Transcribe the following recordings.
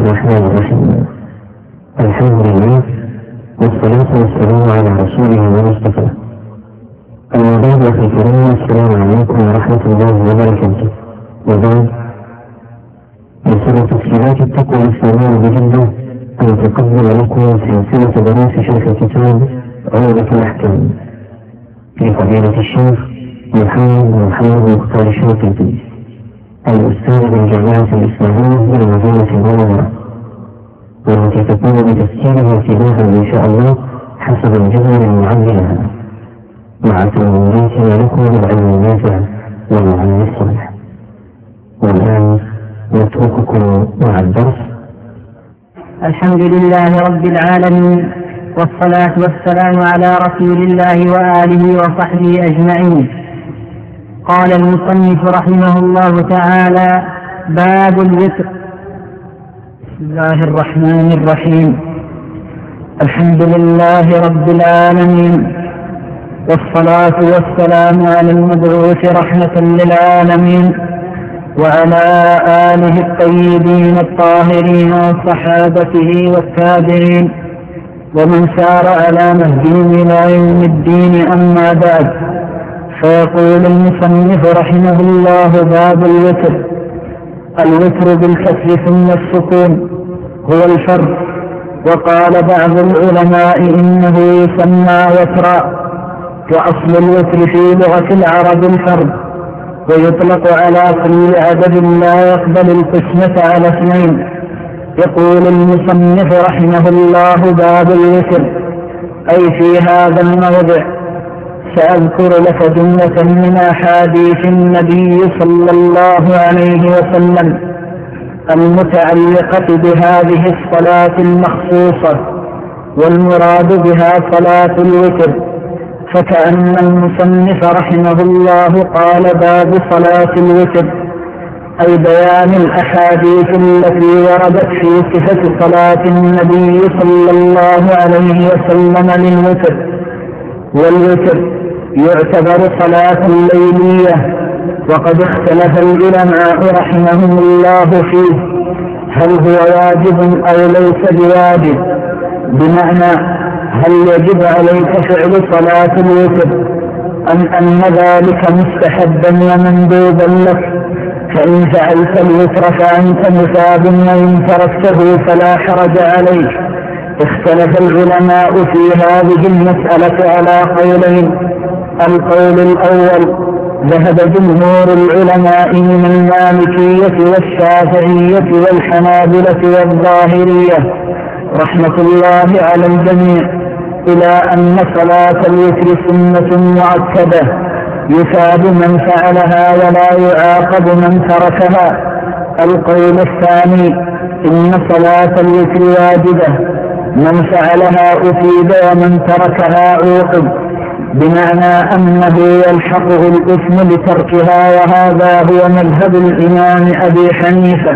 الرحمن الرحيم. الحمد لله والصلاة والسلام على رسوله ومصطفى. أما بعد أخي الكريم، السلام عليكم ورحمة الله وبركاته. وبعد، بسبب تسهيلات التقوى الإسلامية بجدة أن تقدم لكم سلسلة دروس شرح كتاب عمدة الأحكام لفضيلة الشيخ محمد مختار الشنقيطي، الأستاذ بالجامعة الإسلامية بالمدينة المنورة، والتي تكون بتسجيلها ابتداء إن شاء الله حسب الجدول المعد لها، مع تمنياتنا لكم بالعلم النافع والعمل الصالح. والآن نترككم مع الدرس. الحمد لله رب العالمين، والصلاة والسلام على رسول الله وآله وصحبه أجمعين. قال المصنف رحمه الله تعالى: باب الوتر. بسم الله الرحمن الرحيم. الحمد لله رب العالمين، والصلاة والسلام على المبعوث رحمة للعالمين، وعلى آله الطيبين الطاهرين وصحابته والتابعين ومن سار على نهجهم إلى يوم الدين. أما بعد، فيقول المصنف رحمه الله: باب الوتر. الوتر بالكسر ثم السكون هو الفرد، وقال بعض العلماء إنه يسمى وترا، وأصل الوتر في لغة العرب الفرد، ويطلق على كل عدد لا يقبل القسمة على اثنين. يقول المصنف رحمه الله: باب الوتر، أي في هذا الموضع سأذكر لك جملة من أحاديث النبي صلى الله عليه وسلم المتعلقة بهذه الصلاة المخصوصة، والمراد بها صلاة الوتر. فكأن المصنف رحمه الله قال: باب صلاة الوتر، أي بيان الأحاديث التي وردت في صفة صلاة النبي صلى الله عليه وسلم للوتر. والوتر يعتبر صلاة ليلية، وقد اختلف العلماء رحمهم الله فيه هل هو واجب أو ليس بواجب، بمعنى هل يجب عليك فعل صلاة الوتر أم أن ذلك مستحبا ومندوبا لك، فإن فعلت الوتر فأنت مثاب، وإن تركته فلا حرج عليك. اختلف العلماء في هذه المسألة على قولين. القول الأول: ذهب جمهور العلماء من المالكية والشافعية والحنابلة والظاهرية رحمة الله على الجميع إلى أن صلاة الوتر سنة مؤكدة يثاب من فعلها ولا يعاقب من تركها. القول الثاني: إن صلاة الوتر واجبة، من فعلها أثيب ومن تركها عوقب، بمعنى أنه يلحقه الإثم لتركها. وهذا هو مذهب الإمام أبي حنيفة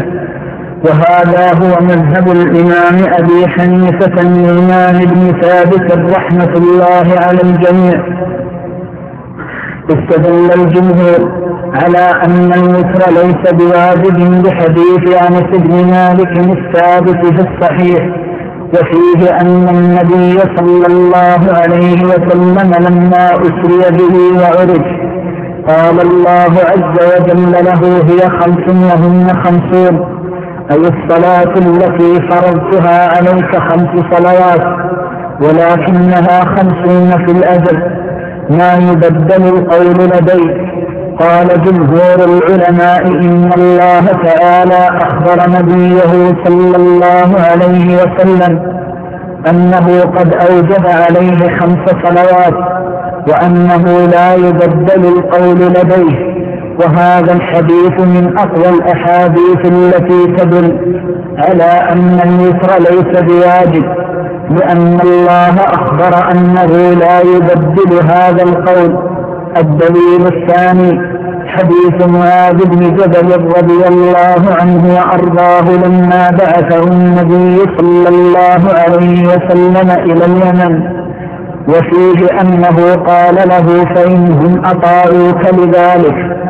الإمام ابن ثابت رحمة الله على الجميع. استدل الجمهور على أن الوتر ليس بواجب بحديث أنس بن مالك الثابت في الصحيح، وفيه أن النبي صلى الله عليه وسلم لما أسري به وعرج قال الله عز وجل له: هي 5 وهن 50، أي الصلاة التي فرضتها عليك 5 صلوات، ولكنها 50 في الأجل، ما يبدل القول لديك. قال جمهور العلماء: إن الله تعالى أخبر نبيه صلى الله عليه وسلم أنه قد أوجب عليه 5 صلوات، وأنه لا يبدل القول لديه. وهذا الحديث من أقوى الأحاديث التي تدل على أن الوتر ليس بواجب، لأن الله أخبر أنه لا يبدل هذا القول. الدليل الثاني: حديث معاذ بن جبل رضي الله عنه وأرضاه لما بعثه النبي صلى الله عليه وسلم إلى اليمن، وفيه أنه قال له: فإنهم أطاعوك لذلك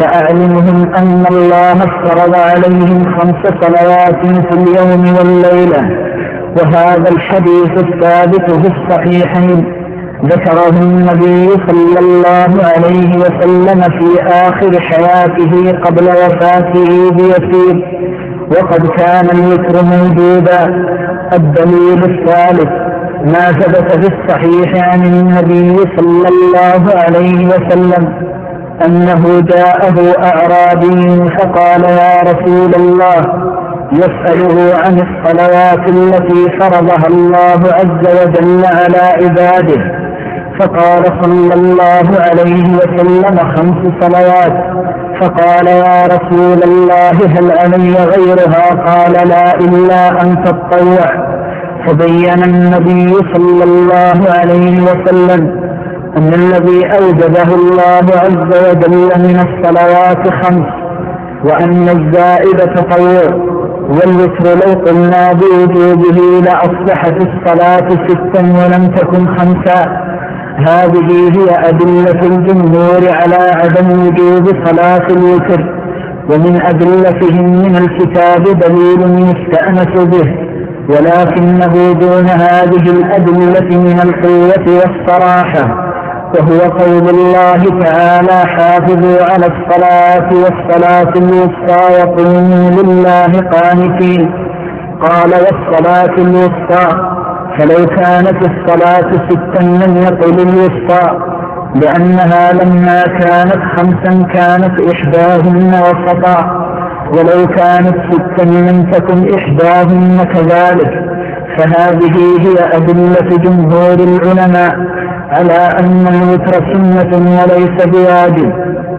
فأعلمهم أن الله افترض عليهم 5 صلوات في اليوم والليلة. وهذا الحديث الثابت في الصحيحين ذكره النبي صلى الله عليه وسلم في آخر حياته قبل وفاته بيسير، وقد كان الوتر موجودا. الدليل الثالث ما ثبت في الصحيح عن النبي صلى الله عليه وسلم أنه جاءه أعرابي فقال: يا رسول الله، يسأله عن الصلوات التي فرضها الله عز وجل على عباده، فقال صلى الله عليه وسلم: 5 صلوات. فقال: يا رسول الله، هل علي غيرها؟ قال: لا، إلا أن تطوع. فبين النبي صلى الله عليه وسلم أن الذي أوجبه الله عز وجل من الصلوات 5، وأن الزائد تطوع. والوتر لو قلنا بوجوبه لأصبحت الصلاة 6 ولم تكن 5. هذه هي أدلة الجمهور على عدم وجوب صلاة الوتر، ومن أدلتهم من الكتاب دليل يستأنس به، ولكنه دون هذه الأدلة من القوة والصراحة، وهو قول الله تعالى: حافظوا على الصلاة والصلاة الوسطى وقوموا لله قانتين. قال: والصلاة الوسطى، فلو كانت الصلاة 6 لم يقل الوسطى، لأنها لما كانت 5 كانت إحداهن وسطا، ولو كانت 6 لم تكن إحداهن كذلك. فهذه هي أدلة جمهور العلماء على أن الوتر سنة وليس بواجب.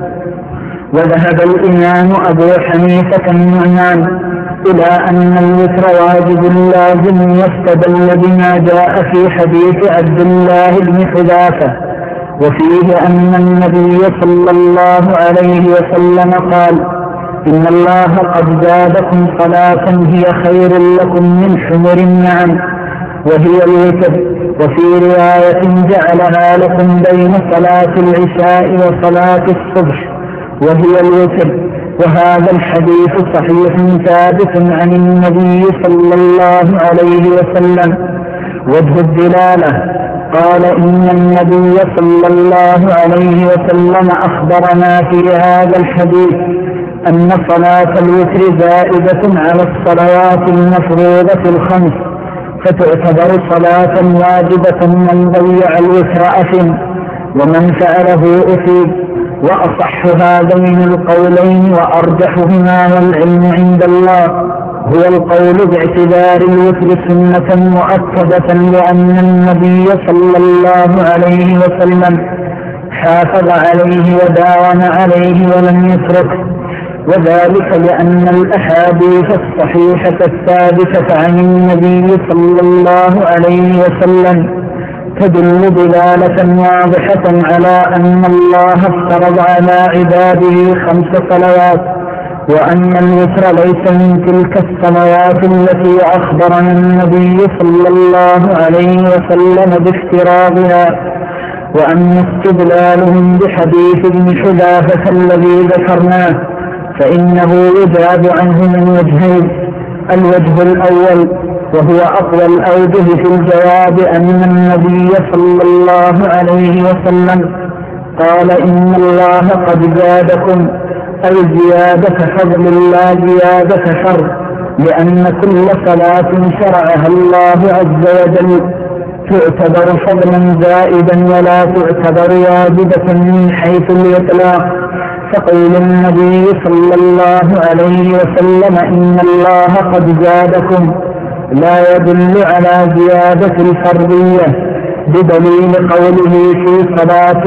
وذهب الإمام أبو حنيفة النعمان إلى أن الوتر واجب لازم، يستدل بما جاء في حديث عبد الله بن حذافة، وفيه أن النبي صلى الله عليه وسلم قال: إن الله قد زادكم صلاة هي خير لكم من حمر النعم، وهي الوتر. وفي رواية: جعلها لكم بين صلاة العشاء وصلاة الصبح، وهي الوتر. وهذا الحديث صحيح ثابت عن النبي صلى الله عليه وسلم. وجه الدلالة: قال: إن النبي صلى الله عليه وسلم أخبرنا في هذا الحديث أن صلاة الوتر زائدة على الصلوات المفروضة 5، فتعتبر صلاة واجبة. من ضيع الوتر أثم، ومن فعله أثيب. وأصح هذين القولين وأرجحهما والعلم عند الله هو القول باعتبار الوتر سنة مؤكدة، لأن النبي صلى الله عليه وسلم حافظ عليه وداوم عليه ولم يتركه، وذلك لأن الأحاديث الصحيحة الثابتة عن النبي صلى الله عليه وسلم تدل دلالة واضحة على أن الله افترض على عباده 5 صلوات، وأن الوتر ليس من تلك الصلوات التي أخبرنا النبي صلى الله عليه وسلم بافتراضها. وأما استدلالهم بحديث ابن حذافة الذي ذكرناه فإنه يجاب عنه من وجهين: الوجه الأول وهو أقوى الأوجه في الجواب أن النبي صلى الله عليه وسلم قال: إن الله قد زادكم، أي زيادة فضل لا زيادة فرض، لأن كل صلاة شرعها الله عز وجل تعتبر فضلا زائدا ولا تعتبر واجبة من حيث الإطلاق. فقول النبي صلى الله عليه وسلم: إن الله قد زادكم، لا يدل على زيادة الفرضية، بدليل قوله في صلاة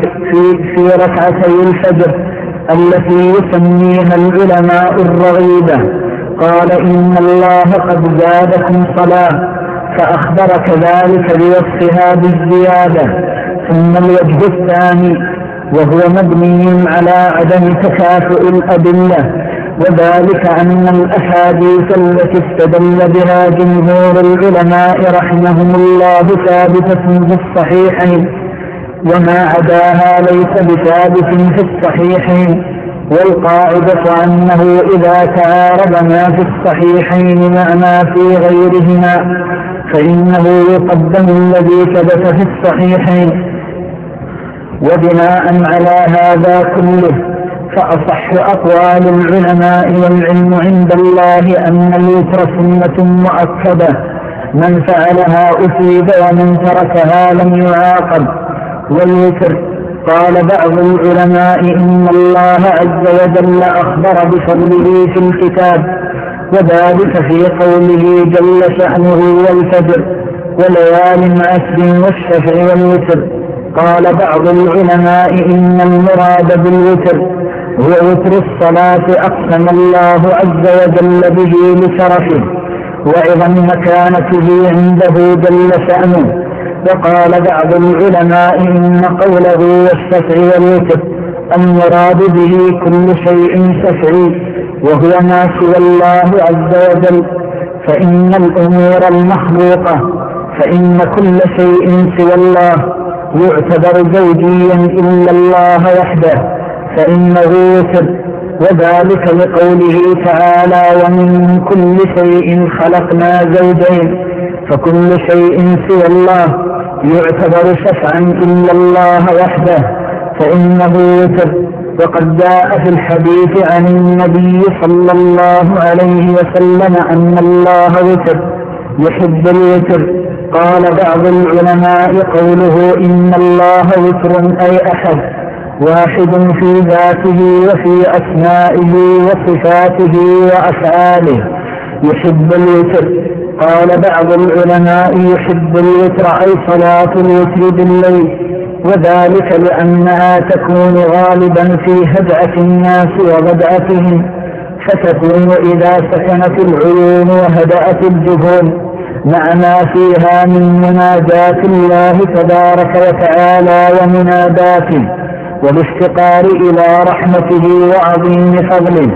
في ركعتي الفجر التي يسميها العلماء الرغيبة، قال: إن الله قد زادكم صلاة، فأخبر كذلك بوصفها بالزيادة. ثم الوجه الثاني وهو مبني على عدم تكافؤ الأدلة، وذلك أن الأحاديث التي استدل بها جمهور العلماء رحمهم الله ثابتة في الصحيحين، وما عداها ليس بثابت في الصحيحين، والقاعدة أنه إذا تعارض ما في الصحيحين مع ما في غيرهما فإنه يقدم الذي ثبت في الصحيحين. وبناء على هذا كله فأصح أقوال العلماء والعلم عند الله أن الوتر سنة مؤكدة، من فعلها أثيب ومن تركها لم يعاقب. والوتر قال بعض العلماء إن الله عز وجل أخبر بفضله في الكتاب، وذلك في قوله جل شأنه والفجر وليال عشر والشفع والوتر. قال بعض العلماء إن المراد بالوتر هو وتر الصلاة أقسم الله عز وجل به لشرفه وعظم مكانته عنده جل شأنه. وقال بعض العلماء إن قوله والشفع والوتر المراد به كل شيء شفعي وهو ما سوى الله عز وجل، فإن الأمور المخلوقة فإن كل شيء سوى الله يعتبر زوجيا إلا الله وحده فإنه وتر، وذلك لقوله تعالى ومن كل شيء خلقنا زوجين، فكل شيء سوى الله يعتبر شفعا إلا الله وحده فإنه وتر. وقد جاء في الحديث عن النبي صلى الله عليه وسلم أن الله وتر يحب الوتر. قال بعض العلماء قوله إن الله وتر أي أحد واحد في ذاته وفي أسمائه وصفاته وأفعاله يحب الوتر. قال بعض العلماء يحب الوتر أي صلاة الوتر بالليل، وذلك لأنها تكون غالبا في هدأة الناس وغدأتهم، فتكون إذا سكنت العيون وهدأت الجفون مع ما فيها من مناجاة الله تبارك وتعالى ومناداته والافتقار إلى رحمته وعظيم فضله.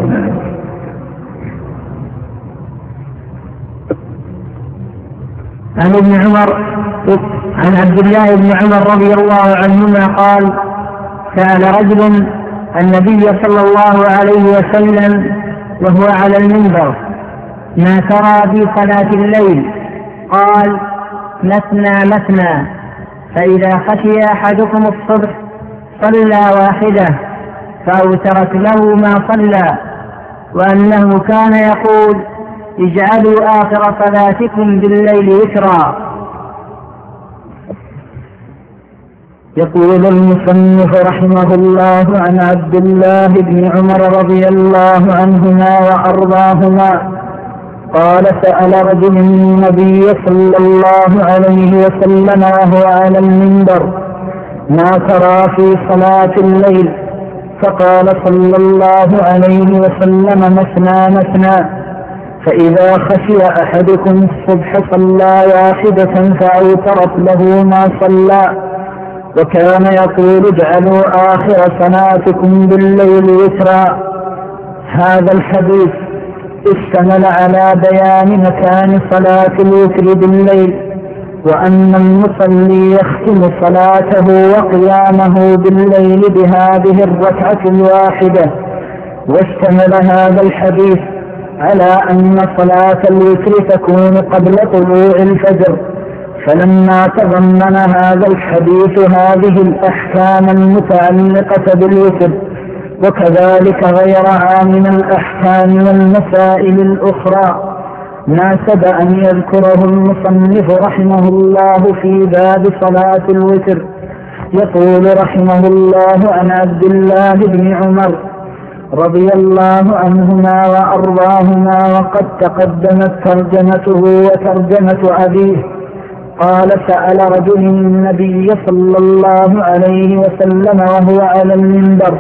عن عبد الله بن عمر رضي الله عنهما قال سأل رجل النبي صلى الله عليه وسلم وهو على المنبر ما ترى في صلاة الليل؟ قال مثنى مثنى، فإذا خشي أحدكم الصبح صلى واحدة فأوترت له ما صلى، وأنه كان يقول اجعلوا آخر صلاتكم بالليل وترا. يقول المصنف رحمه الله عن عبد الله بن عمر رضي الله عنهما وأرضاهما قال سأل رجل النبي صلى الله عليه وسلم وهو على المنبر ما ترى في صلاة الليل؟ فقال صلى الله عليه وسلم مثنى مثنى، فإذا خشي أحدكم الصبح صلى واحدة فأوترت له ما صلى، وكان يقول اجعلوا آخر صلاتكم بالليل وترا. هذا الحديث اشتمل على بيان مكان صلاة الوتر بالليل، وأن المصلي يختم صلاته وقيامه بالليل بهذه الركعة الواحدة. واشتمل هذا الحديث على أن صلاة الوتر تكون قبل طلوع الفجر، فلما تضمن هذا الحديث هذه الأحكام المتعلقة بالوتر وكذلك غيرها من الأحكام والمسائل الأخرى ناسب أن يذكره المصنف رحمه الله في باب صلاة الوتر. يقول رحمه الله عن عبد الله بن عمر رضي الله عنهما وأرضاهما وقد تقدمت ترجمته وترجمة أبيه. قال سأل رجل النبي صلى الله عليه وسلم وهو على المنبر.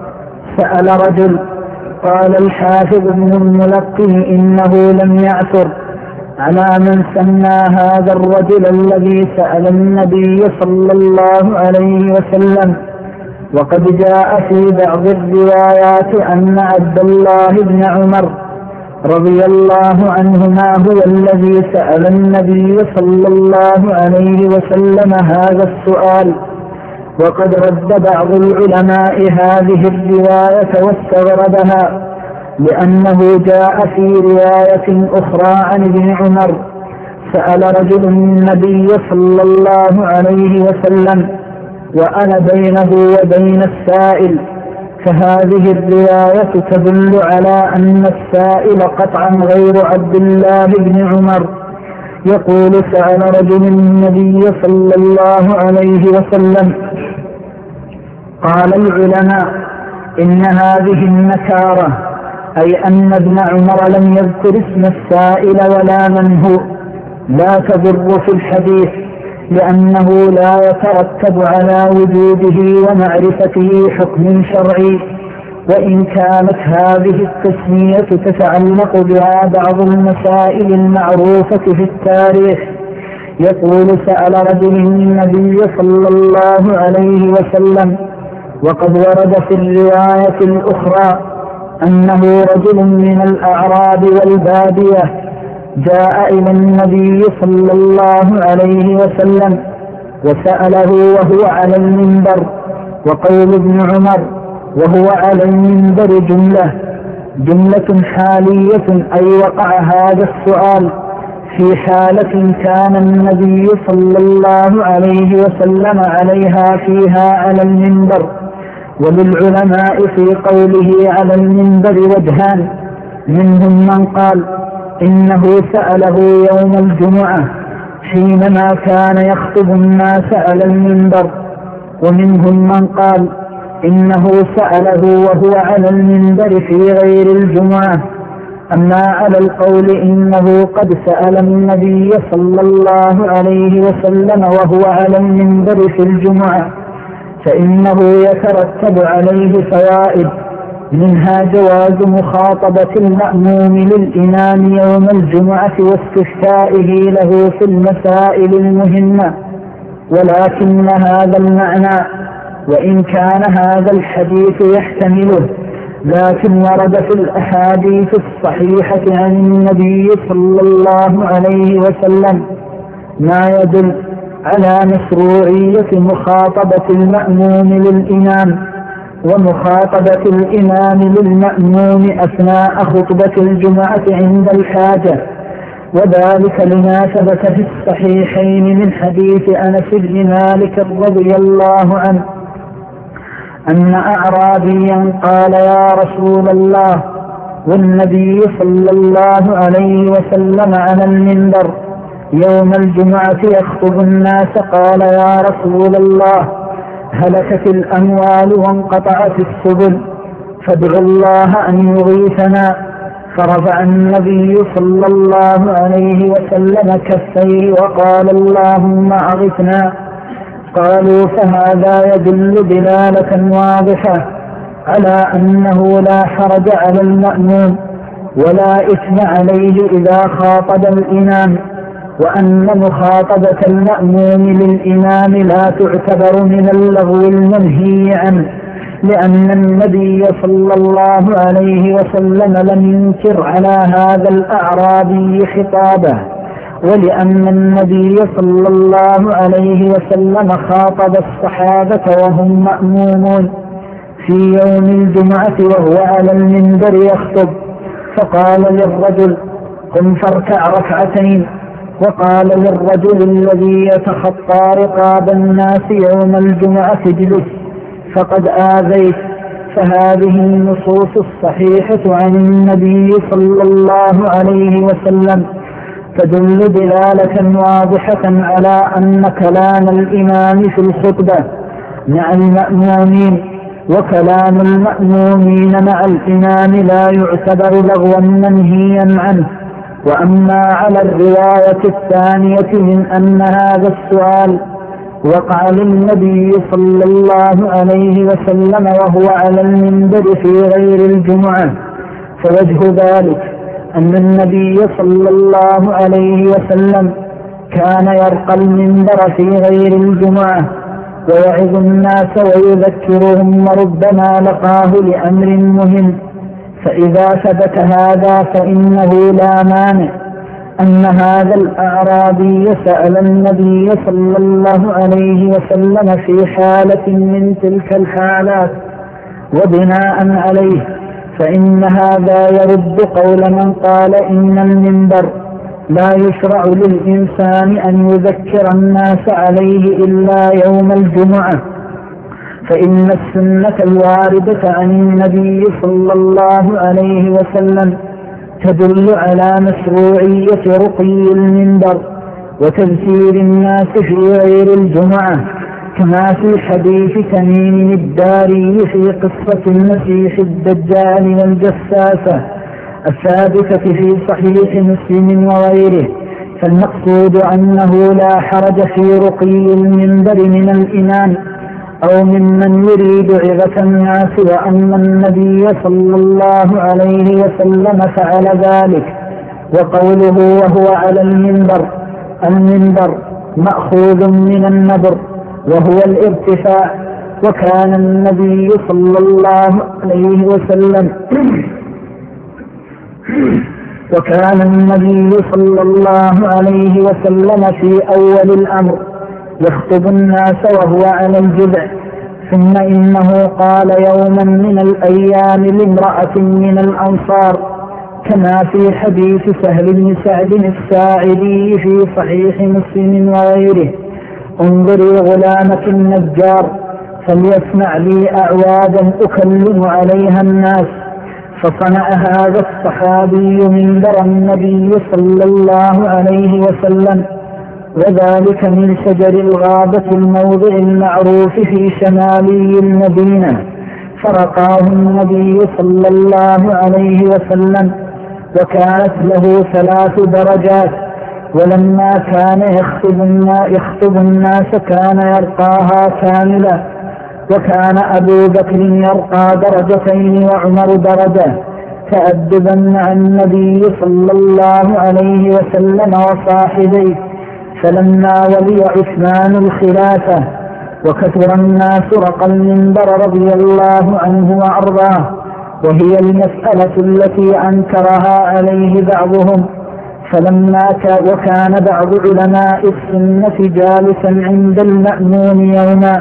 سأل رجل. قال الحافظ ابن الملقن إنه لم يعثر على من سمى هذا الرجل الذي سأل النبي صلى الله عليه وسلم، وقد جاء في بعض الروايات أن عبد الله بن عمر رضي الله عنهما هو الذي سأل النبي صلى الله عليه وسلم هذا السؤال، وقد رد بعض العلماء هذه الرواية واستغربها، لأنه جاء في رواية أخرى عن ابن عمر: سأل رجل النبي صلى الله عليه وسلم وأنا بينه وبين السائل، فهذه الرواية تدل على أن السائل قطعا غير عبد الله بن عمر. يقول: سأل رجل النبي صلى الله عليه وسلم. قال العلماء: إن هذه النكارة، أي أن ابن عمر لم يذكر اسم السائل ولا من هو، لا تضر في الحديث، لأنه لا يترتب على وجوده ومعرفته حكم شرعي، وإن كانت هذه التسمية تتعلق بها بعض المسائل المعروفة في التاريخ. يقول: سأل رجل النبي صلى الله عليه وسلم، وقد ورد في الرواية الأخرى أنه رجل من الأعراب والبادية جاء إلى النبي صلى الله عليه وسلم وسأله وهو على المنبر. وقول ابن عمر وهو على المنبر جملة حالية، أي وقع هذا السؤال في حالة كان النبي صلى الله عليه وسلم عليها فيها على المنبر. وللعلماء في قوله على المنبر وجهان: منهم من قال إنه سأله يوم الجمعة حينما كان يخطب الناس على المنبر، ومنهم من قال إنه سأله وهو على المنبر في غير الجمعة. أما على القول إنه قد سأل النبي صلى الله عليه وسلم وهو على المنبر في الجمعة، فإنه يترتب عليه فوائد، منها جواز مخاطبة المأموم للإمام يوم الجمعة واستفتائه له في المسائل المهمة. ولكن هذا المعنى وإن كان هذا الحديث يحتمله، لكن ورد في الأحاديث الصحيحة عن النبي صلى الله عليه وسلم ما يدل على مشروعية مخاطبة المأموم للإمام ومخاطبة الإمام للمأموم أثناء خطبة الجمعة عند الحاجة، وذلك لما ثبت في الصحيحين من حديث أنس بن مالك رضي الله عنه أن أعرابيا قال: يا رسول الله، والنبي صلى الله عليه وسلم على المنبر يوم الجمعة يخطب الناس، قال: يا رسول الله، هلكت الأموال وانقطعت السبل، فادعوا الله أن يغيثنا. فرفع النبي صلى الله عليه وسلم كفيه وقال: اللهم أغثنا. قالوا: فهذا يدل دلالة واضحة على أنه لا حرج على المأموم ولا إثم عليه إذا خاطب الإمام، وأن مخاطبة المأموم للإمام لا تعتبر من اللغو المنهي عنه، لأن النبي صلى الله عليه وسلم لم ينكر على هذا الأعرابي خطابه، ولأن النبي صلى الله عليه وسلم خاطب الصحابة وهم مأمومون في يوم الجمعة وهو على المنبر يخطب، فقال للرجل: قم فاركع ركعتين. وقال للرجل الذي يتخطى رقاب الناس يوم الجمعة: اجلس فقد آذيت. فهذه النصوص الصحيحة عن النبي صلى الله عليه وسلم تدل دلالة واضحة على أن كلام الإمام في الخطبة مع المأمومين وكلام المأمومين مع الإمام لا يعتبر لغوا منهيا عنه. وأما على الرواية الثانية من أن هذا السؤال وقع للنبي صلى الله عليه وسلم وهو على المنبر في غير الجمعة، فوجه ذلك أن النبي صلى الله عليه وسلم كان يرقى المنبر في غير الجمعة ويعظ الناس ويذكرهم، وربما لقاه لأمر مهم. فإذا ثبت هذا فإنه لا مانع أن هذا الأعرابي سأل النبي صلى الله عليه وسلم في حالة من تلك الحالات، وبناء عليه فإن هذا يرد قول من قال إن المنبر لا يشرع للإنسان أن يذكر الناس عليه إلا يوم الجمعة، فإن السنة الواردة عن النبي صلى الله عليه وسلم تدل على مشروعية رقي المنبر وتذكير الناس في غير الجمعة، كما في حديث تميم الداري في قصة المسيح الدجال والجساسة الثابتة في صحيح مسلم وغيره. فالمقصود أنه لا حرج في رقي المنبر من الإمام أو ممن يريد عظة الناس، وأن النبي صلى الله عليه وسلم فعل ذلك. وقوله وهو على المنبر، المنبر مأخوذ من النبر وهو الارتفاع، وكان النبي صلى الله عليه وسلم في أول الأمر يخطب الناس وهو على الجذع، ثم إنه قال يوما من الأيام لامرأة من الأنصار، كما في حديث سهل بن سعد الساعدي في صحيح مسلم وغيره: انظري غلامة النجار فليسمع لي أعوادا أكلم عليها الناس. فصنع هذا الصحابي منبر النبي صلى الله عليه وسلم، وذلك من شجر الغابة الموضع المعروف في شمالي المدينة، فرقاه النبي صلى الله عليه وسلم، وكانت له 3 درجات، ولما كان يخطب الناس كان يرقاها كاملة، وكان أبو بكر يرقى درجتين وعمر درجة، تأدبا مع النبي صلى الله عليه وسلم وصاحبيه. فلما ولي عثمان الخلافة وكثر الناس رقى المنبر رضي الله عنه وأرضاه، وهي المسألة التي أنكرها عليه بعضهم. وكان بعض علماء السنة جالسا عند المأمون يوما،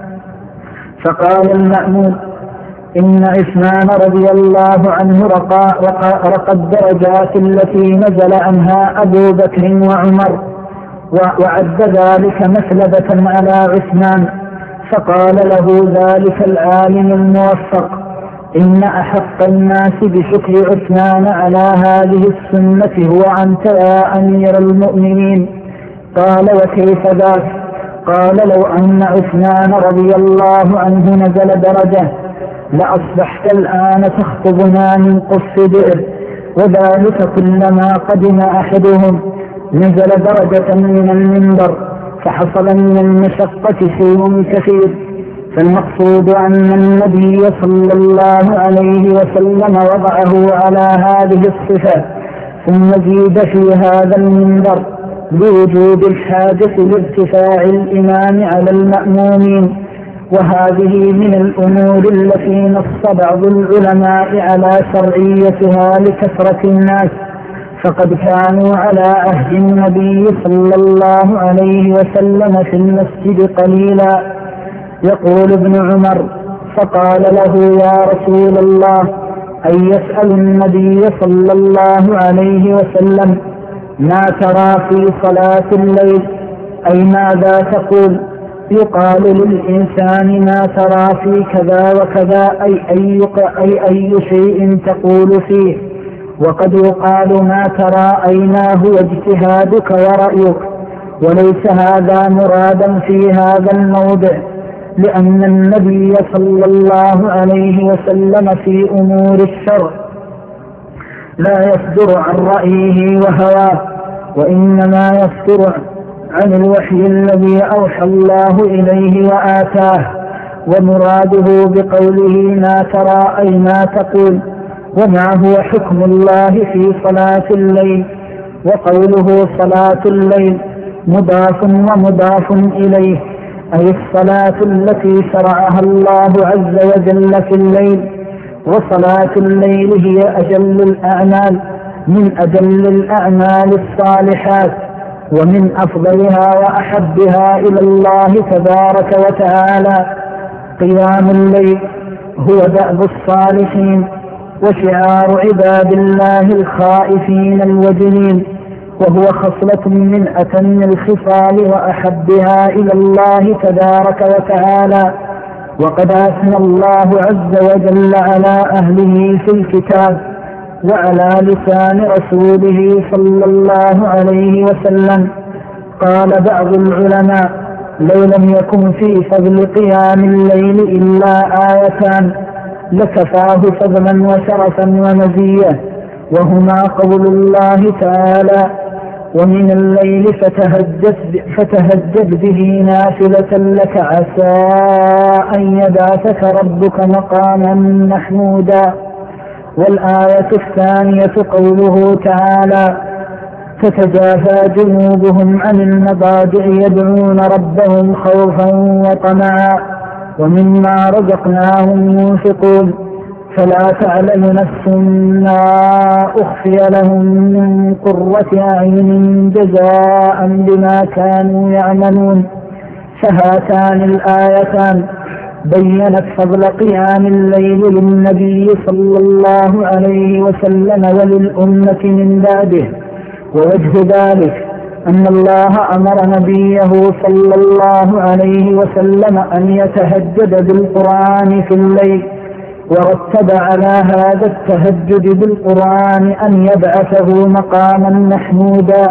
فقال المأمون إن عثمان رضي الله عنه رقى الدرجات التي نزل عنها أبو بكر وعمر، وعد ذلك مثلبة على عثمان. فقال له ذلك العالم الموفق إن أحق الناس بشكر عثمان على هذه السنة هو أنت يا أمير المؤمنين. قال وكيف ذاك؟ قال لو أن عثمان رضي الله عنه نزل درجة لأصبحت الآن تخطبنا من قص بئر، وذلك كلما قدم أحدهم نزل درجة من المنبر فحصل من المشقة شيء كثير. فالمقصود أن النبي صلى الله عليه وسلم وضعه على هذه الصفة، ثم زيد في هذا المنبر بوجود الحاجة لارتفاع الإمام على المأمومين. وهذه من الأمور التي نص بعض العلماء على شرعيتها لكثرة الناس، فقد كانوا على عهد النبي صلى الله عليه وسلم في المسجد قليلا. يقول ابن عمر فقال له يا رسول الله أن يسأل النبي صلى الله عليه وسلم ما ترى في صلاة الليل، أي ماذا تقول؟ يقال للإنسان ما ترى في كذا وكذا، أي شيء تقول فيه، وقد يقال ما ترى أين هو اجتهادك ورأيك، وليس هذا مرادا في هذا الموضع، لأن النبي صلى الله عليه وسلم في أمور الشرع لا يصدر عن رأيه وهواه، وإنما يصدر عن الوحي الذي أوحى الله إليه وآتاه. ومراده بقوله ما ترى أي ما تقول، وما هو حكم الله في صلاة الليل. وقوله صلاة الليل مضاف ومضاف إليه، أي الصلاة التي شرعها الله عز وجل في الليل. وصلاة الليل هي أجل الأعمال من أجل الأعمال الصالحات، ومن أفضلها وأحبها إلى الله تبارك وتعالى قيام الليل هو دأب الصالحين وشعار عباد الله الخائفين الوجلين، وهو خصلة من أتم الخصال وأحبها إلى الله تبارك وتعالى. وقد أثنى الله عز وجل على أهله في الكتاب وعلى لسان رسوله صلى الله عليه وسلم. قال بعض العلماء: لو لم يكن في فضل قيام الليل إلا آيتان لكفاه فضلا وشرفا ومزية، وهما قول الله تعالى: ومن الليل فتهجد به نافلة لك عسى أن يبعثك ربك مقاما محمودا. والآية الثانية قوله تعالى: تتجافى جنوبهم عن المضاجع يدعون ربهم خوفا وطمعا ومما رزقناهم ينفقون فلا تعلم نفس ما أخفي لهم من قرة أعين جزاء بما كانوا يعملون. فهاتان الآيتان بيّنت فضل قيام الليل للنبي صلى الله عليه وسلم وللأمة من بعده. ووجه ذلك أن الله أمر نبيه صلى الله عليه وسلم أن يتهجد بالقرآن في الليل، ورتب على هذا التهجد بالقرآن أن يبعثه مقاما محمودا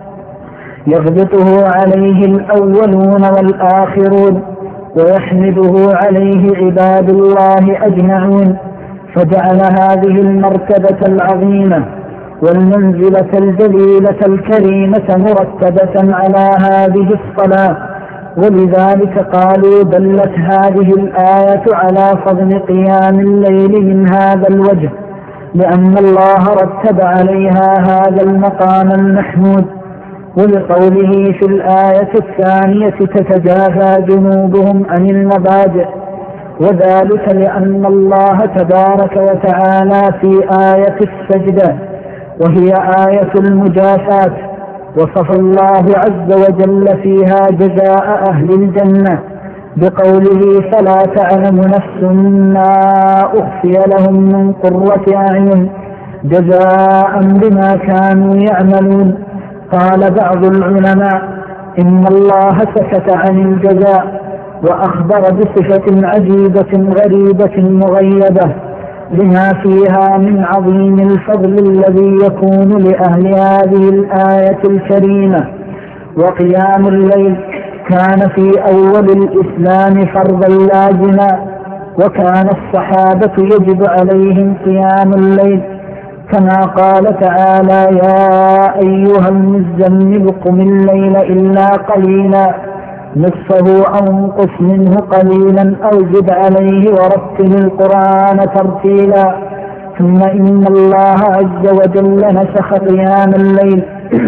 يغبطه عليه الأولون والآخرون ويحمده عليه عباد الله أجمعون. فجعل هذه المرتبة العظيمة والمنزلة الجليلة الكريمة مرتبة على هذه الصلاة، ولذلك قالوا دلت هذه الآية على فضل قيام الليل من هذا الوجه، لأن الله رتب عليها هذا المقام المحمود. ولقوله في الآية الثانية: تتجافى جنوبهم عن المضاجع، وذلك لأن الله تبارك وتعالى في آية السجدة وهي آية المجافاة وصف الله عز وجل فيها جزاء أهل الجنة بقوله: فلا تعلم نفس ما أخفي لهم من قرة أعين جزاء بما كانوا يعملون. قال بعض العلماء: إن الله سكت عن الجزاء وأخبر بصفة عجيبة غريبة مغيبة لما فيها من عظيم الفضل الذي يكون لأهل هذه الآية الكريمة. وقيام الليل كان في أول الإسلام فرضا لازما، وكان الصحابة يجب عليهم قيام الليل، كما قال تعالى: يا أيها المزمل قم الليل إلا قليلا نصفه أو انقص منه قليلا أو زد عليه ورتل القرآن ترتيلا. ثم إن الله عز وجل نسخ قيام الليل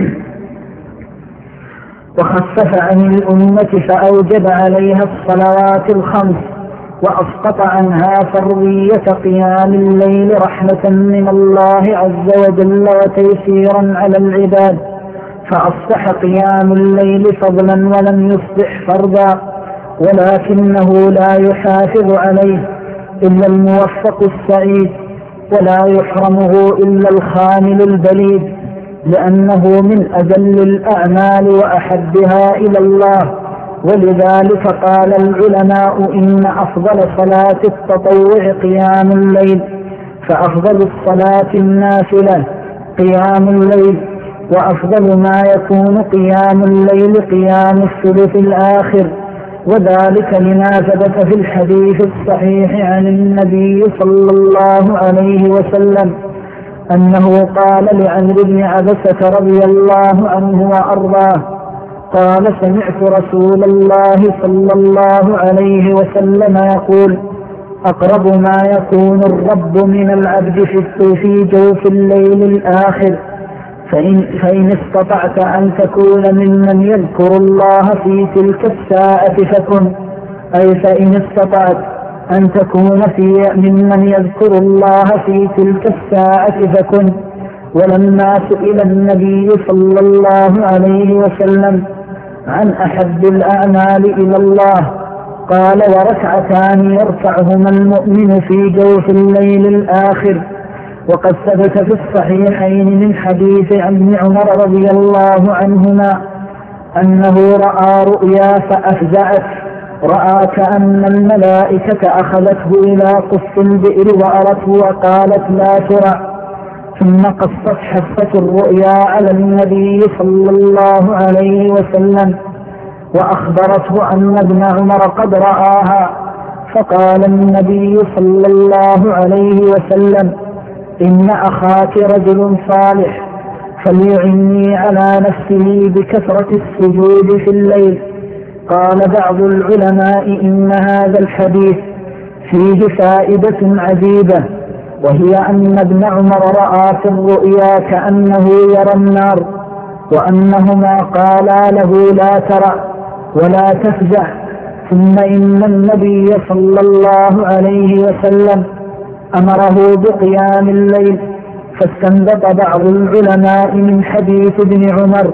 وخفف عن الأمة فأوجب عليها الصلوات الخمس، وأسقط عنها فرضية قيام الليل رحمة من الله عز وجل وتيسيرا على العباد، فأصبح قيام الليل فضلا ولم يصبح فرضا، ولكنه لا يحافظ عليه إلا الموفق السعيد، ولا يحرمه إلا الخامل البليد، لأنه من أجل الأعمال وأحبها إلى الله. ولذلك قال العلماء: إن أفضل صلاة التطوع قيام الليل، فأفضل الصلاة النافلة قيام الليل، وأفضل ما يكون قيام الليل قيام الثلث الآخر. وذلك لما ثبت في الحديث الصحيح عن النبي صلى الله عليه وسلم أنه قال لعمرو بن عبسة رضي الله عنه وأرضاه: قال: سمعت رسول الله صلى الله عليه وسلم يقول: أقرب ما يكون الرب من العبد في جوف الليل الآخر، فإن استطعت أن تكون ممن يذكر الله في تلك الساعة فكن، أي فإن استطعت أن تكون ممن يذكر الله في تلك الساعة فكن، ولما سئل النبي صلى الله عليه وسلم عن أحب الأعمال إلى الله قال: وركعتان يرفعهما المؤمن في جوف الليل الآخر. وقد ثبت في الصحيحين من حديث ابن عمر رضي الله عنهما أنه رأى رؤيا فأفزعت، رأى كأن الملائكة أخذته إلى قص البئر وأرته وقالت: لا ترى. ثم قصت حفة الرؤيا على النبي صلى الله عليه وسلم وأخبرته أن ابن عمر قد رآها، فقال النبي صلى الله عليه وسلم: إن أخاك رجل صالح فليعني على نفسه بكثرة السجود في الليل. قال بعض العلماء: إن هذا الحديث فيه فائدة عجيبة، وهي أن ابن عمر رأى في الرؤيا كأنه يرى النار، وأنهما قالا له: لا ترى ولا تفزع. ثم إن النبي صلى الله عليه وسلم أمره بقيام الليل، فاستنبط بعض العلماء من حديث ابن عمر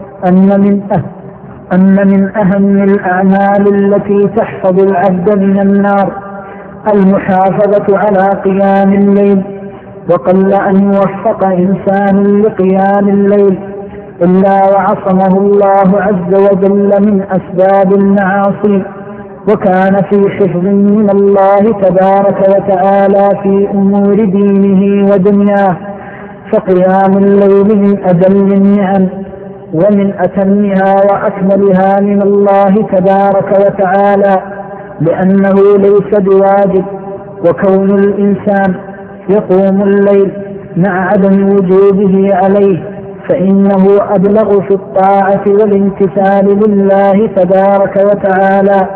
أن من أهم الأعمال التي تحفظ العبد من النار المحافظة على قيام الليل، وقل أن يوفق إنسان لقيام الليل إلا وعصمه الله عز وجل من أسباب المعاصي، وكان في حفظ من الله تبارك وتعالى في أمور دينه ودنياه. فقيام الليل من أجل النعم ومن أتمها وأكملها من الله تبارك وتعالى، لأنه ليس بواجب، وكون الإنسان يقوم الليل مع عدم وجوبه عليه فإنه أبلغ في الطاعة والامتثال لله تبارك وتعالى.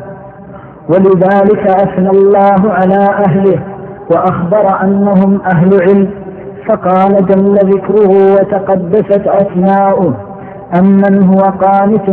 ولذلك أثنى الله على أهله وأخبر أنهم أهل علم، فقال جل ذكره وتقدست أسماؤه: أمن هو قانت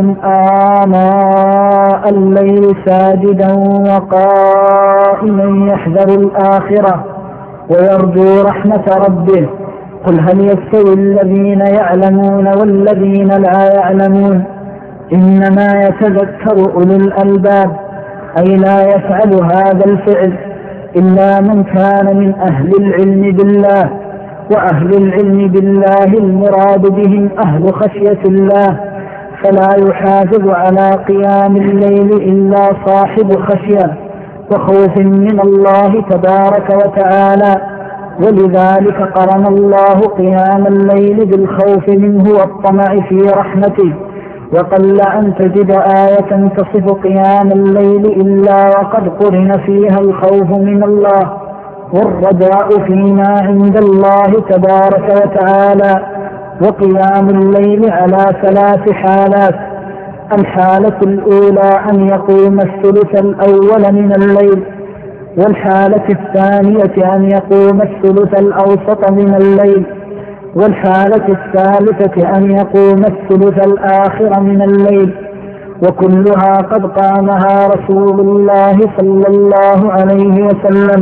آناء الليل ساجدا وقائما يحذر الآخرة ويرجو رحمة ربه. قل هل يستوي الذين يعلمون والذين لا يعلمون؟ إنما يتذكر أولو الألباب، أي لا يفعل هذا الفعل إلا من كان من أهل العلم بالله، وأهل العلم بالله المراد بهم أهل خشية الله، فلا يحافظ على قيام الليل إلا صاحب خشية وخوف من الله تبارك وتعالى. ولذلك قرن الله قيام الليل بالخوف منه والطمع في رحمته، وقل أن تجد آية تصف قيام الليل إلا وقد قرن فيها الخوف من الله والرجاء فيما عند الله تبارك وتعالى. وقيام الليل على 3 حالات: الحالة الأولى أن يقوم الثلث الأول من الليل، والحالة الثانية أن يقوم الثلث الأوسط من الليل، والحالة الثالثة أن يقوم الثلث الآخر من الليل، وكلها قد قامها رسول الله صلى الله عليه وسلم،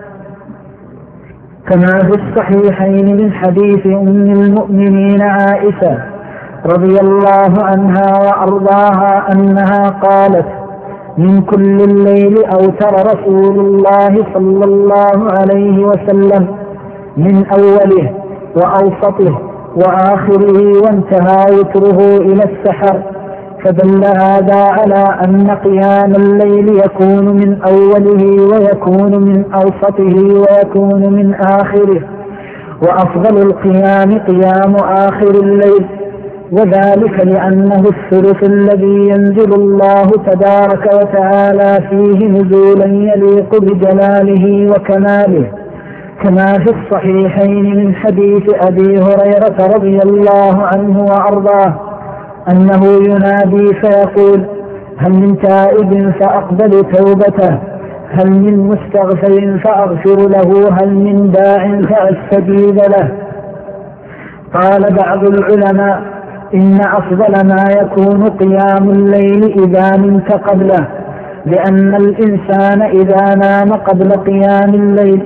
كما في الصحيحين من حديث أم المؤمنين عائشة رضي الله عنها وأرضاها أنها قالت: من كل الليل أوتر رسول الله صلى الله عليه وسلم من أوله وأوسطه وآخره، وانتهى وتره إلى السحر. فدل هذا على أن قيام الليل يكون من أوله ويكون من أوسطه ويكون من آخره، وأفضل القيام قيام آخر الليل، وذلك لأنه الثلث الذي ينزل الله تبارك وتعالى فيه نزولا يليق بجلاله وكماله، كما في الصحيحين من حديث أبي هريرة رضي الله عنه وأرضاه أنه ينادي فيقول: هل من تائب فأقبل توبته؟ هل من مستغفر فأغفر له؟ هل من داع فأستجيب له؟ قال بعض العلماء: إن أفضل ما يكون قيام الليل إذا نمت قبله، لأن الإنسان إذا نام قبل قيام الليل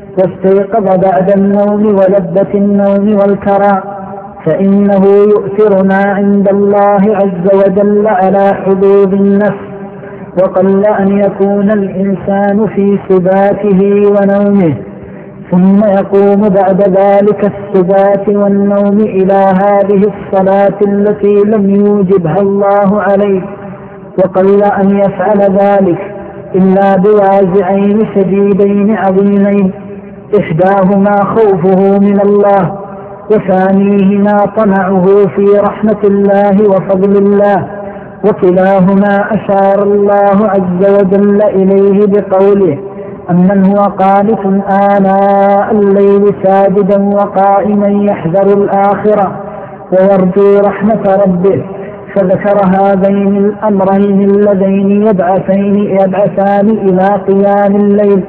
واستيقظ بعد النوم ولذة النوم والكرى، فإنه يؤثر ما عند الله عز وجل على حظوظ النفس. وقل أن يكون الإنسان في سباته ونومه ثم يقوم بعد ذلك السبات والنوم إلى هذه الصلاة التي لم يوجبها الله عليه، وقل أن يفعل ذلك إلا بوازعين شديدين عظيمين، إحداهما خوفه من الله، وثانيهما طمعه في رحمة الله وفضل الله، وكلاهما أشار الله عز وجل إليه بقوله: أمن هو قانت آناء الليل ساجدا وقائما يحذر الآخرة ويرجو رحمة ربه، فذكر هذين الأمرين اللذين يبعثان إلى قيام الليل.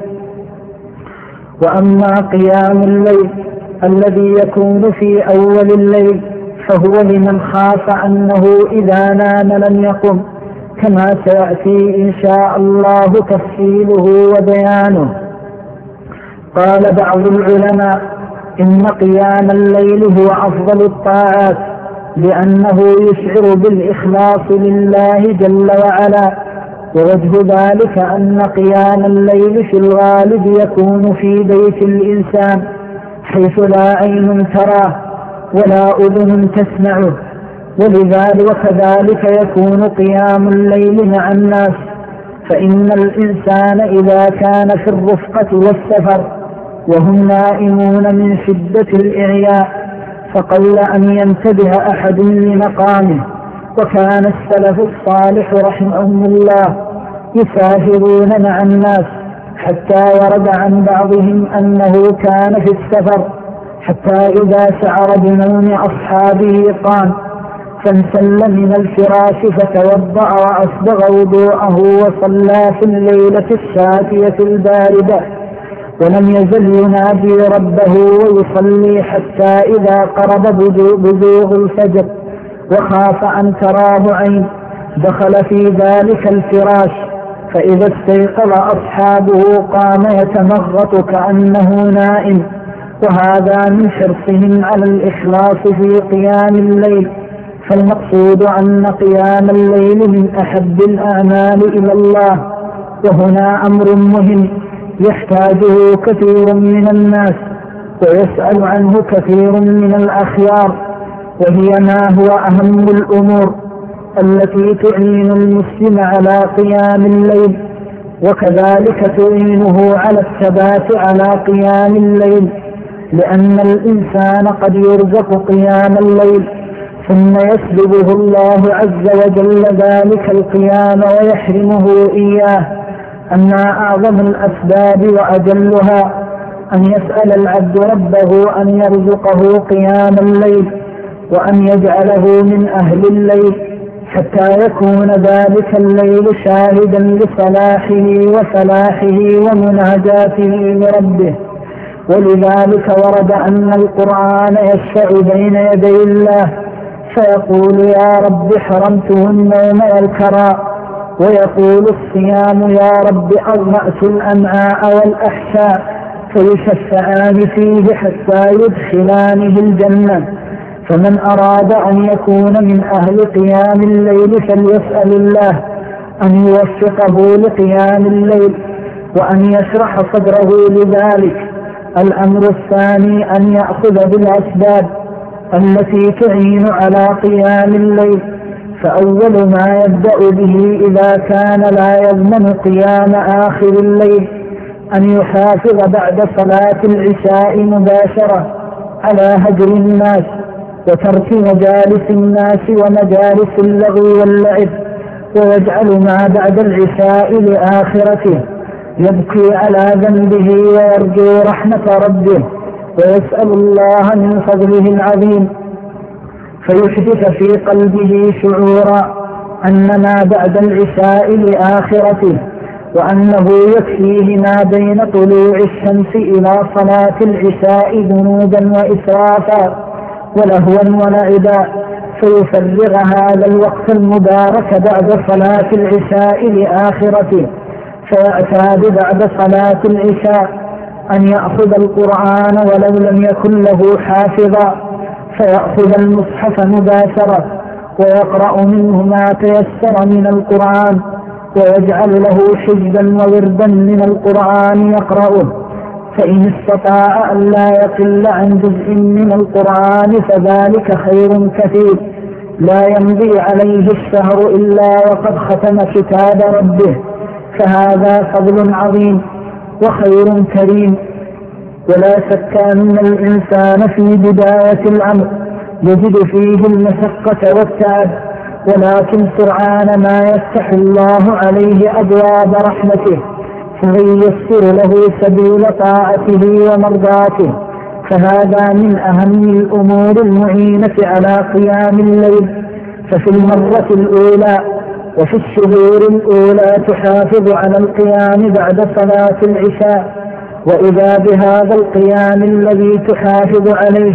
وأما قيام الليل الذي يكون في أول الليل فهو لمن خاف أنه إذا نام لم يقم، كما سيأتي إن شاء الله تفصيله وبيانه. قال بعض العلماء: إن قيام الليل هو أفضل الطاعات، لأنه يشعر بالإخلاص لله جل وعلا، ووجه ذلك أن قيام الليل في الغالب يكون في بيت الإنسان حيث لا عين تراه ولا أذن تسمعه، ولذلك وكذلك يكون قيام الليل مع الناس، فإن الإنسان إذا كان في الرفقة والسفر وهم نائمون من شدة الإعياء فقل أن ينتبه أحد لمقامه. وكان السلف الصالح رحمهم الله يسافرون مع الناس، حتى ورد عن بعضهم أنه كان في السفر حتى إذا شعر بنوم أصحابه قام فانسل من الفراش فتوضأ وأسبغ وضوءه وصلى في الليلة الشاتية الباردة، ولم يزل ينادي ربه ويصلي حتى إذا قرب بزوغ الفجر وخاف أن تراه عين دخل في ذلك الفراش، فإذا استيقظ أصحابه قام يتمغط كأنه نائم. وهذا من حرصهم على الإخلاص في قيام الليل، فالمقصود أن قيام الليل من أحب الأعمال إلى الله، وهنا أمر مهم يحتاجه كثير من الناس ويسأل عنه كثير من الأخيار، وهي ما هو أهم الأمور التي تعين المسلم على قيام الليل، وكذلك تعينه على الثبات على قيام الليل، لأن الإنسان قد يرزق قيام الليل ثم يسلبه الله عز وجل ذلك القيام ويحرمه إياه. أما أعظم الأسباب وأجلها أن يسأل العبد ربه أن يرزقه قيام الليل وأن يجعله من أهل الليل، حتى يكون ذلك الليل شاهدا لصلاحه وفلاحه ومناجاته لربه. ولذلك ورد أن القرآن يشفع بين يدي الله فيقول: يا رب حرمته النوم والكرى، ويقول الصيام: يا رب أظمأت الأمعاء والأحشاء، فيشفعان فيه حتى يدخلانه الجنة. فمن أراد أن يكون من أهل قيام الليل فليسأل الله أن يوفقه لقيام الليل وأن يشرح صدره لذلك. الأمر الثاني أن يأخذ بالأسباب التي تعين على قيام الليل، فأول ما يبدأ به إذا كان لا يضمن قيام آخر الليل أن يحافظ بعد صلاة العشاء مباشرة على هجر الناس وترك مجالس الناس ومجالس اللغو واللعب، ويجعل ما بعد العشاء لآخرته، يبكي على ذنبه ويرجو رحمة ربه ويسأل الله من فضله العظيم، فيحدث في قلبه شعورا أن ما بعد العشاء لآخرته، وأنه يكفيه ما بين طلوع الشمس إلى صلاة العشاء ذنوبا وإسرافا ولهوا ولعبا، فيفرغ هذا الوقت المبارك بعد صلاة العشاء لآخرته، فيعتاد بعد صلاة العشاء أن يأخذ القرآن ولو لم يكن له حافظا، فيأخذ المصحف مباشرة ويقرأ منه ما تيسر من القرآن، ويجعل له حزبا ووردا من القرآن يقرأه، فإن استطاع أن لا يقل عن جزء من القرآن فذلك خير كثير، لا يمضي عليه الشهر إلا وقد ختم كتاب ربه، فهذا فضل عظيم وخير كريم. ولا شك أن الإنسان في بداية الأمر يجد فيه المشقة والتعب، ولكن سرعان ما يفتح الله عليه أبواب رحمته فييسر له سبيل طاعته ومرضاته، فهذا من أهم الأمور المعينة على قيام الليل. ففي المرة الأولى وفي الشهور الأولى تحافظ على القيام بعد صلاة العشاء، وإذا بهذا القيام الذي تحافظ عليه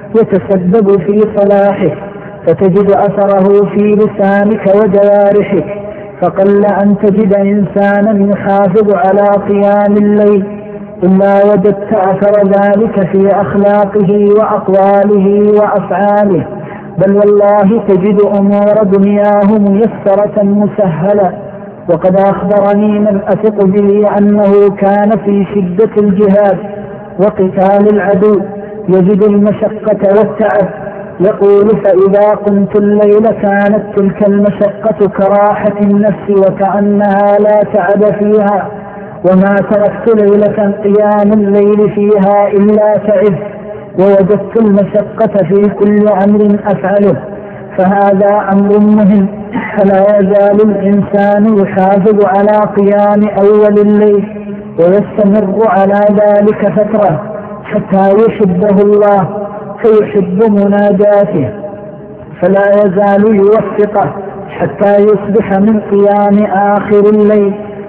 يتسبب في صلاحه، فتجد أثره في لسانك وجوارحك، فقل أن تجد إنسانا يحافظ على قيام الليل إلا وجدت أثر ذلك في أخلاقه وأقواله وأفعاله، بل والله تجد أمور دنياه ميسرة مسهلة. وقد أخبرني من أثق به أنه كان في شدة الجهاد وقتال العدو يجد المشقة والتعب، يقول فإذا قمت الليل كانت تلك المشقة كراحة النفس وكأنها لا تعب فيها، وما تركت ليلة قيام الليل فيها إلا تعب، ووجدت المشقة في كل أمر أفعله. فهذا أمر مهم، فلا يزال الإنسان يحافظ على قيام أول الليل ويستمر على ذلك فترة حتى يحبه الله فيحب مناجاته، فلا يزال يوفقه حتى يصبح من قيام آخر الليل.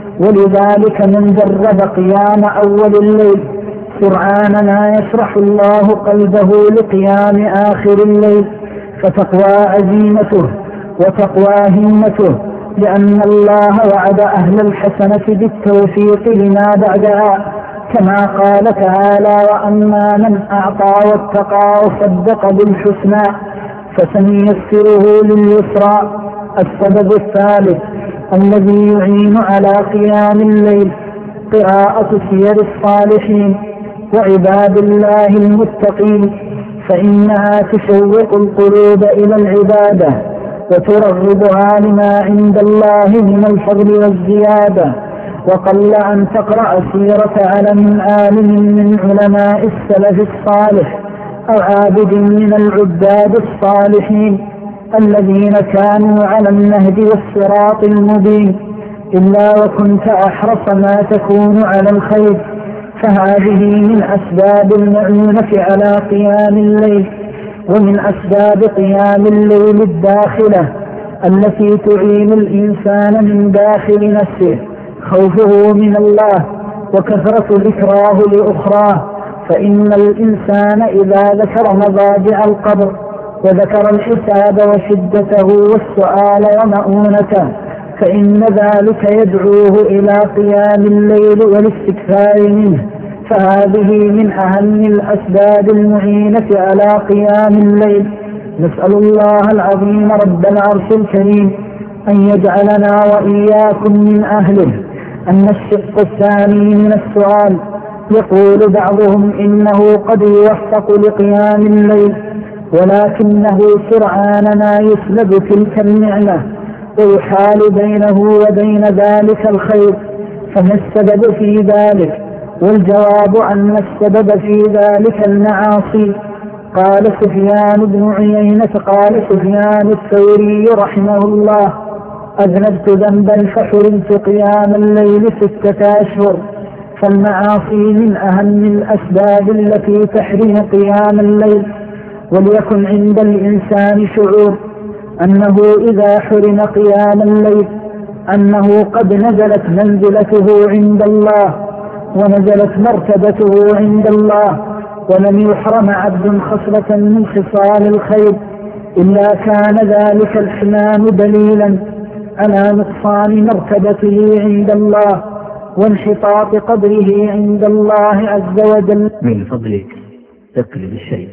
ولذلك من جرب قيام أول الليل سرعان ما يشرح الله قلبه لقيام آخر الليل، فتقوى عزيمته وتقوى همته، لأن الله وعد أهل الحسنة بالتوفيق لما بعدها، كما قال تعالى وأما من أعطى واتقى وصدق بالحسنى فسنيسره لليسرى. السبب الثالث الذي يعين على قيام الليل قراءة سير الصالحين وعباد الله المتقين، فإنها تشوق القلوب إلى العبادة وترغبها لما عند الله من الفضل والزيادة. وقل أن تقرأ سيرة علم عالم من علماء السلف الصالح أو عابد من العباد الصالحين الذين كانوا على النهج والصراط المبين إلا وكنت أحرص ما تكون على الخير، فهذه من أسباب المعونة على قيام الليل. ومن أسباب قيام الليل الداخلة التي تعين الإنسان من داخل نفسه خوفه من الله وكثرة ذكراه لأخراه، فإن الإنسان إذا ذكر مضاجع القبر وذكر الحساب وشدته والسؤال ومؤونته فإن ذلك يدعوه إلى قيام الليل والاستكثار منه، فهذه من أهم الأسباب المعينة على قيام الليل. نسأل الله العظيم رب العرش الكريم أن يجعلنا وإياكم من أهله. أن الشق الثاني من السؤال يقول بعضهم إنه قد يوفق لقيام الليل ولكنه سرعان ما يسلب تلك النعمة ويحال بينه وبين ذلك الخير، فما السبب في ذلك؟ والجواب أن السبب في ذلك المعاصي. قال سفيان بن عيينة قال سفيان الثوري رحمه الله أذنبت ذنبا فحرمت قيام الليل 6 أشهر. فالمعاصي من أهم الأسباب التي تحرم قيام الليل. وليكن عند الإنسان شعور أنه إذا حرم قيام الليل أنه قد نزلت منزلته عند الله ونزلت مرتبته عند الله، ولم يحرم عبد خصلة من خصال الخير إلا كان ذلك الحرمان دليلا على نقصان مرتبته عند الله. وانحطاط قدره عند الله عز وجل. من فضلك اقلب الشيء.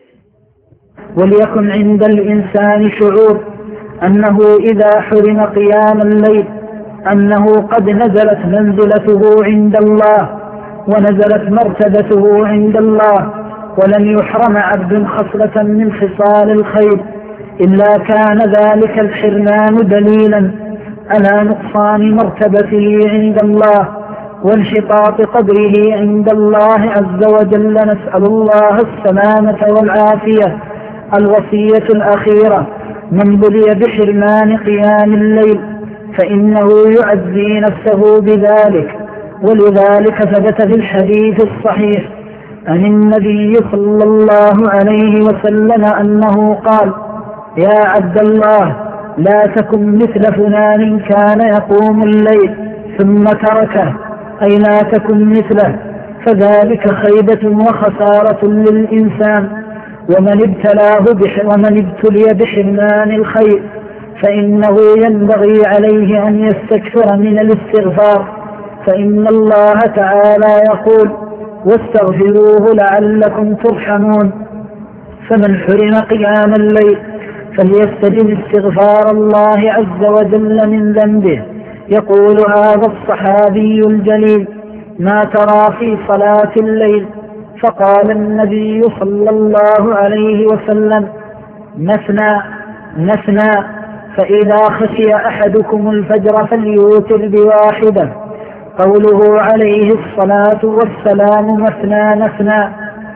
وليكن عند الإنسان شعور أنه إذا حرم قيام الليل أنه قد نزلت منزلته عند الله ونزلت مرتبته عند الله، ولم يحرم عبد خصلة من خصال الخير إلا كان ذلك الحرمان دليلا على نقصان مرتبته عند الله وانحطاط قدره عند الله عز وجل. نسأل الله السلامة والعافية. الوصية الأخيرة: من بلي بحرمان قيام الليل فإنه يعزي نفسه بذلك، ولذلك ثبت في الحديث الصحيح عن النبي صلى الله عليه وسلم أنه قال: يا عبد الله، لا تكن مثل فلان كان يقوم الليل ثم تركه، أي لا تكن مثله، فذلك خيبة وخسارة للإنسان. ومن ابتلي بحرمان الخير فإنه ينبغي عليه أن يستكثر من الاستغفار، فإن الله تعالى يقول: واستغفروه لعلكم ترحمون. فمن حرم قيام الليل فليستجب استغفار الله عز وجل من ذنبه. يقول هذا الصحابي الجليل: ما ترى في صلاة الليل؟ فقال النبي صلى الله عليه وسلم: مثنى مثنى، فإذا خشي أحدكم الفجر فليوتر بواحدة. قوله عليه الصلاة والسلام مثنى مثنى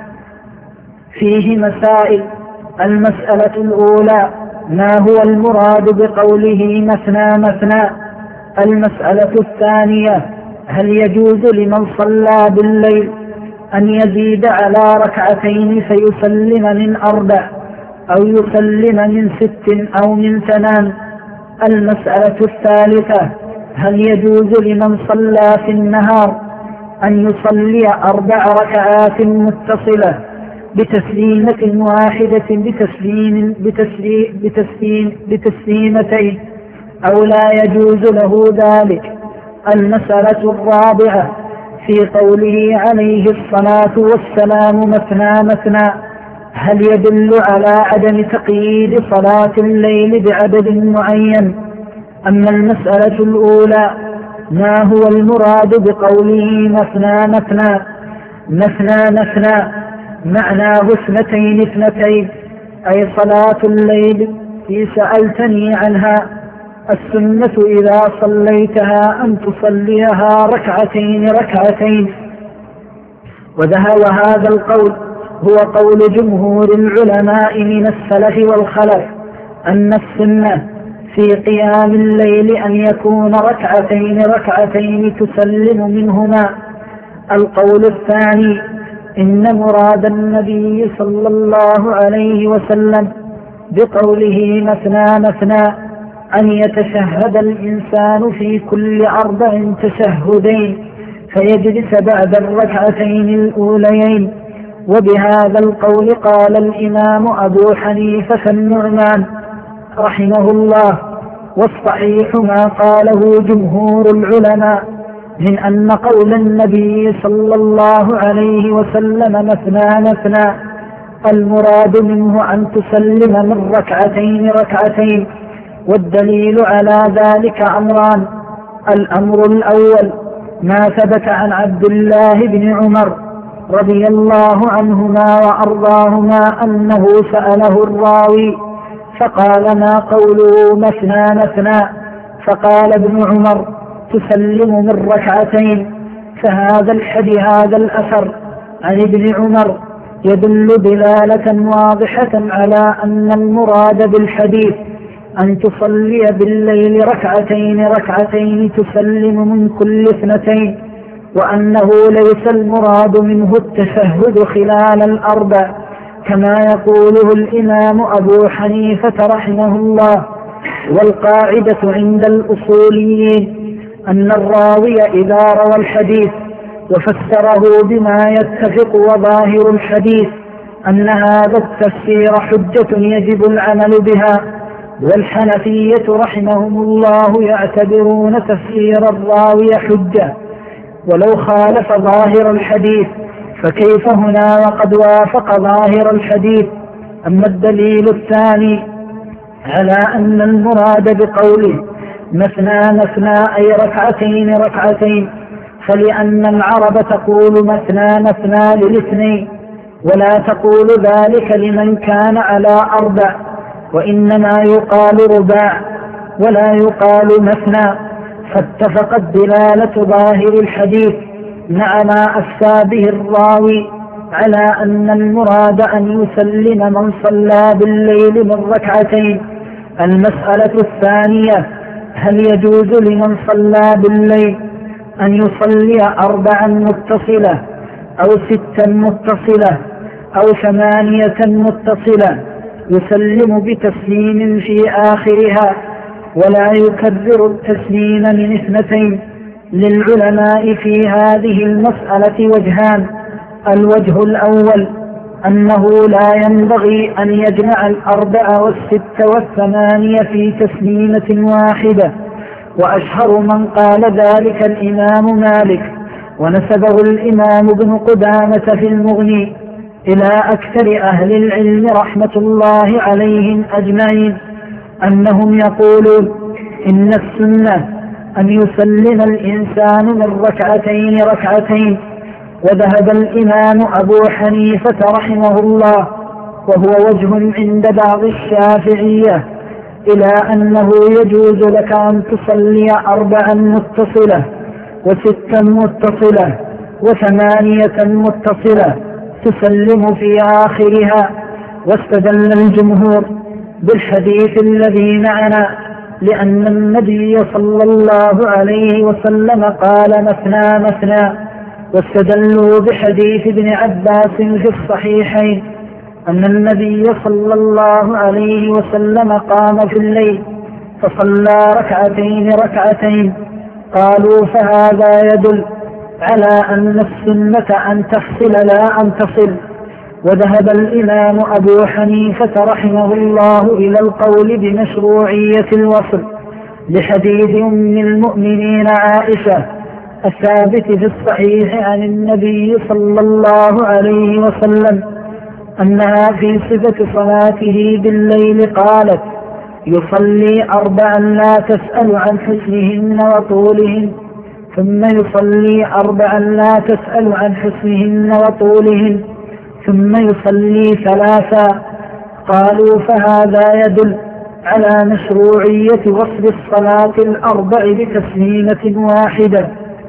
فيه مسائل. المسألة الأولى: ما هو المراد بقوله مثنى مثنى؟ المسألة الثانية: هل يجوز لمن صلى بالليل أن يزيد على ركعتين فيسلم من 4 أو يسلم من 6 أو من 8؟ المسألة الثالثة: هل يجوز لمن صلى في النهار أن يصلي 4 ركعات متصلة بتسليمة واحدة بتسليمتين أو لا يجوز له ذلك؟ المسألة الرابعة: في قوله عليه الصلاة والسلام مثنى مثنى، هل يدل على عدم تقييد صلاة الليل بعدد معين؟ أما المسألة الأولى: ما هو المراد بقوله مثنى مثنى؟ مثنى مثنى معناه 2 2، أي صلاة الليل في سألتني عنها. السنة إذا صليتها أن تصليها 2 2. وهذا القول هو قول جمهور العلماء من السلف والخلف، أن السنة في قيام الليل أن يكون 2 2 تسلم منهما. القول الثاني: إن مراد النبي صلى الله عليه وسلم بقوله مثنى مثنى أن يتشهد الإنسان في كل 4 تشهدين فيجلس بعد 2 الأوليين. وبهذا القول قال الإمام أبو حنيفة النعمان رحمه الله: والصحيح ما قاله جمهور العلماء من أن قول النبي صلى الله عليه وسلم مثنى مثنى المراد منه أن تسلم من 2 2. والدليل على ذلك أمران: الأمر الأول ما ثبت عن عبد الله بن عمر رضي الله عنهما وأرضاهما أنه سأله الراوي فقال: ما قوله مثنى مثنى؟ فقال ابن عمر: تسلم من 2. فهذا هذا الأثر عن ابن عمر يدل دلالة واضحة على أن المراد بالحديث أن تصلي بالليل 2 2 تسلم من كل 2، وأنه ليس المراد منه التشهد خلال 4 كما يقوله الإمام أبو حنيفة رحمه الله. والقاعدة عند الأصوليين أن الراوي إذا روى الحديث وفسره بما يتفق وظاهر الحديث أن هذا التفسير حجة يجب العمل بها. والحنفية رحمهم الله يعتبرون تفسير الراوي حجة ولو خالف ظاهر الحديث فكيف هنا وقد وافق ظاهر الحديث. أما الدليل الثاني على أن المراد بقوله مثنى مثنى أي ركعتين ركعتين، فلأن العرب تقول مثنى مثنى للاثنين، ولا تقول ذلك لمن كان على 4، وإنما يقال رباع ولا يقال مثنى. فاتفقت دلالة ظاهر الحديث مع ما أفتى به الراوي على أن المراد أن يسلم من صلى بالليل من ركعتين. المسألة الثانية: هل يجوز لمن صلى بالليل أن يصلي 4 متصلة أو 6 متصلة أو 8 متصلة يسلم بتسليم في آخرها ولا يكرر التسليم من 2؟ للعلماء في هذه المسألة وجهان: الوجه الأول أنه لا ينبغي أن يجمع 4 و6 و8 في تسليمة واحدة، وأشهر من قال ذلك الإمام مالك، ونسبه الإمام ابن قدامة في المغني إلى أكثر أهل العلم رحمة الله عليهم أجمعين أنهم يقولون إن السنة أن يسلم الإنسان من ركعتين ركعتين. وذهب الإمام أبو حنيفة رحمه الله، وهو وجه عند بعض الشافعية، إلى أنه يجوز لك أن تصلي 4 متصلة و6 متصلة و8 متصلة تسلم في آخرها. واستدل الجمهور بالحديث الذي معنا لأن النبي صلى الله عليه وسلم قال مثنى مثنى، واستدلوا بحديث ابن عباس في الصحيحين أن النبي صلى الله عليه وسلم قام في الليل فصلى 2 ركعتين. قالوا فهذا يدل على أن السنة أن تفصل لا أن تصل. وذهب الإمام أبو حنيفة رحمه الله إلى القول بمشروعية الوصل لحديث أم المؤمنين عائشة الثابت في الصحيح عن النبي صلى الله عليه وسلم أنها في صفة صلاته بالليل قالت: يصلي 4 لا تسأل عن حسنهن وطولهن، ثم يصلي 4 لا تسأل عن حسنهن وطولهن، ثم يصلي 3. قالوا فهذا يدل على مشروعية وصل الصلاة 4 بتسليمة واحدة.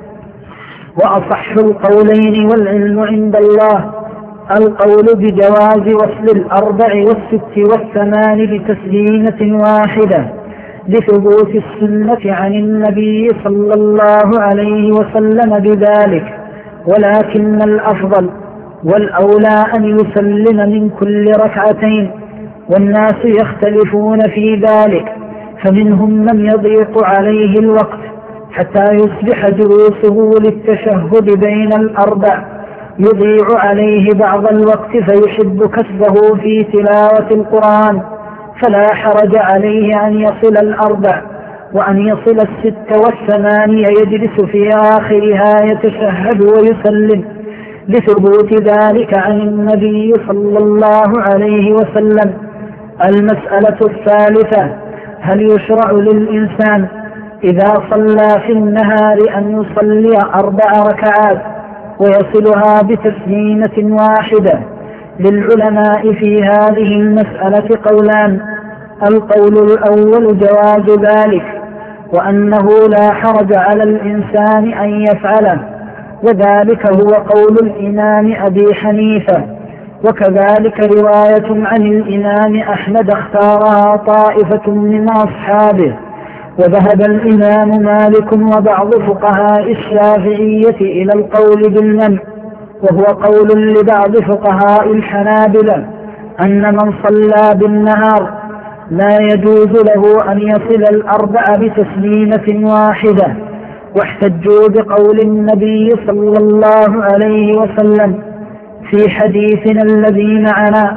وأصح القولين والعلم عند الله القول بجواز وصل 4 و6 و8 بتسليمة واحدة لثبوت السنة عن النبي صلى الله عليه وسلم بذلك، ولكن الأفضل والأولى أن يسلم من كل 2، والناس يختلفون في ذلك، فمنهم من يضيق عليه الوقت حتى يصبح جلوسه للتشهد بين 4 يضيع عليه بعض الوقت فيحب كسبه في تلاوة القرآن، فلا حرج عليه أن يصل 4 وأن يصل 6 و8 يجلس في آخرها يتشهد ويسلم لثبوت ذلك عن النبي صلى الله عليه وسلم. المسألة الثالثة: هل يشرع للإنسان إذا صلى في النهار أن يصلي 4 ركعات ويصلها بتسليمة واحدة؟ للعلماء في هذه المسألة قولان: القول الأول جواز ذلك، وأنه لا حرج على الإنسان أن يفعله، وذلك هو قول الإمام أبي حنيفة، وكذلك رواية عن الإمام أحمد اختارها طائفة من أصحابه. وذهب الإمام مالك وبعض فقهاء الشافعية إلى القول بالمنع، وهو قول لبعض فقهاء الحنابلة أن من صلى بالنهار لا يجوز له أن يصل 4 بتسليمة واحدة، واحتجوا بقول النبي صلى الله عليه وسلم في حديثنا الذي معنا: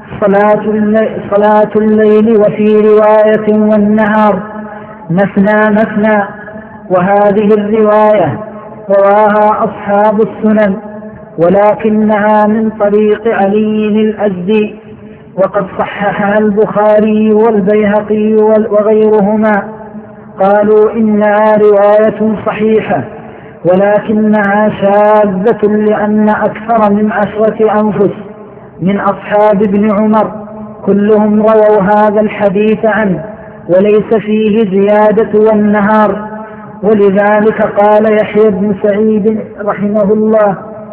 صلاة الليل وفي رواية والنهار مثنى مثنى. وهذه الرواية رواها أصحاب السنن ولكنها من طريق علي الأزدي، وقد صححها البخاري والبيهقي وغيرهما. قالوا إنها رواية صحيحة ولكنها شاذة، لأن أكثر من 10 أنفس من أصحاب ابن عمر كلهم رووا هذا الحديث عنه، وليس فيه زيادة والنهار. ولذلك قال يحيى بن سعيد رحمه الله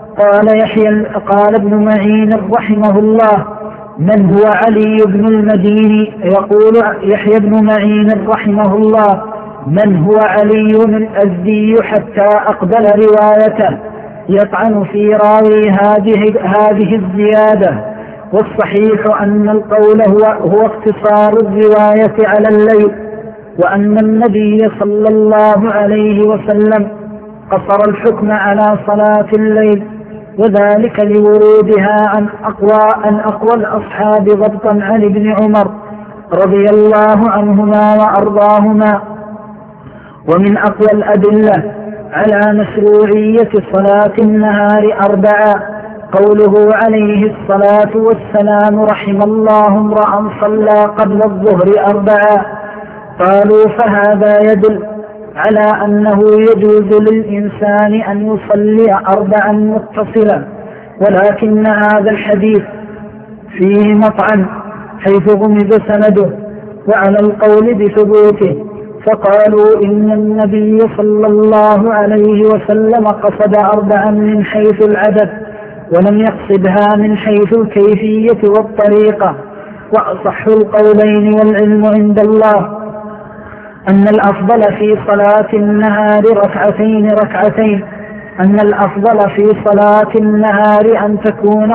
قال ابن معين رحمه الله: من هو علي بن المديني؟ يقول يحيى بن معين رحمه الله: من هو علي الأزدي حتى أقبل روايته يطعن في راوي هذه الزيادة. والصحيح أن القول هو اقتصار الرواية على الليل، وأن النبي صلى الله عليه وسلم قصر الحكم على صلاة الليل، وذلك لورودها عن أقوى الأصحاب ضبطا عن ابن عمر رضي الله عنهما وأرضاهما. ومن أقوى الأدلة على مشروعية صلاة النهار 4 قوله عليه الصلاة والسلام: رحم الله امرأ صلى قبل الظهر 4. قالوا: فهذا يدل على أنه يجوز للإنسان أن يصلي 4 متصلا، ولكن هذا الحديث فيه مطعن حيث غمز سنده وعلى القول بثبوته، فقالوا إن النبي صلى الله عليه وسلم قصد 4 من حيث العدد ولم يقصدها من حيث الكيفية والطريقة. وأصح القولين والعلم عند الله أن الأفضل في صلاة النهار ركعتين، أن الأفضل في صلاة النهار أن تكون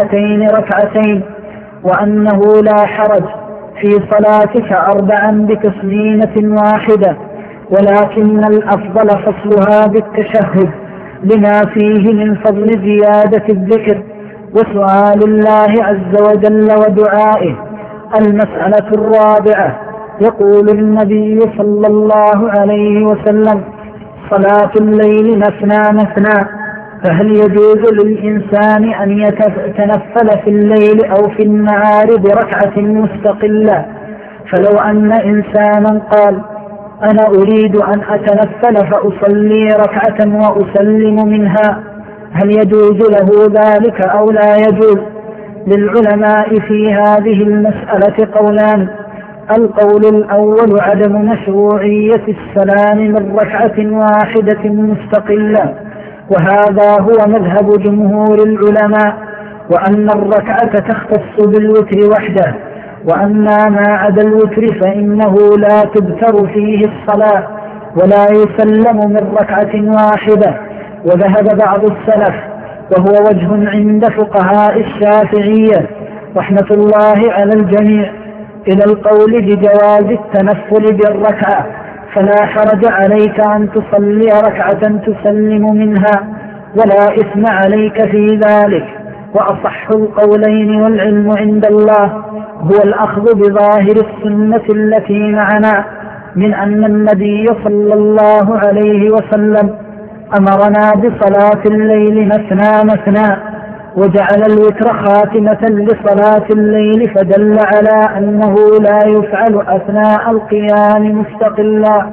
ركعتين، وأنه لا حرج في صلاتك 4 بتسليمة واحدة، ولكن الأفضل فصلها بالتشهد لما فيه من فضل زيادة الذكر وسؤال الله عز وجل ودعائه. المسألة 4 يقول النبي صلى الله عليه وسلم: صلاة الليل مثنى، فهل يجوز للإنسان أن يتنفل في الليل أو في النهار بركعة مستقلة؟ فلو أن إنسانا قال: أنا أريد أن أتنفل فأصلي ركعة وأسلم منها، هل يجوز له ذلك أو لا يجوز؟ للعلماء في هذه المسألة قولان: القول الأول عدم مشروعية السلام من ركعة واحدة مستقلة، وهذا هو مذهب جمهور العلماء، وأن الركعة تختص بالوتر وحده، وأما ما عدا الوتر فإنه لا تبتر فيه الصلاة ولا يسلم من ركعة واحدة. وذهب بعض السلف، وهو وجه عند فقهاء الشافعية رحمة الله على الجميع، إلى القول بجواز التنفل بالركعة، فلا حرج عليك أن تصلي ركعة تسلم منها ولا إثم عليك في ذلك. وأصح القولين والعلم عند الله هو الأخذ بظاهر السنة التي معنا من أن النبي صلى الله عليه وسلم أمرنا بصلاة الليل مثنى، وجعل الوتر خاتمة لصلاة الليل، فدل على أنه لا يفعل أثناء القيام مستقلا.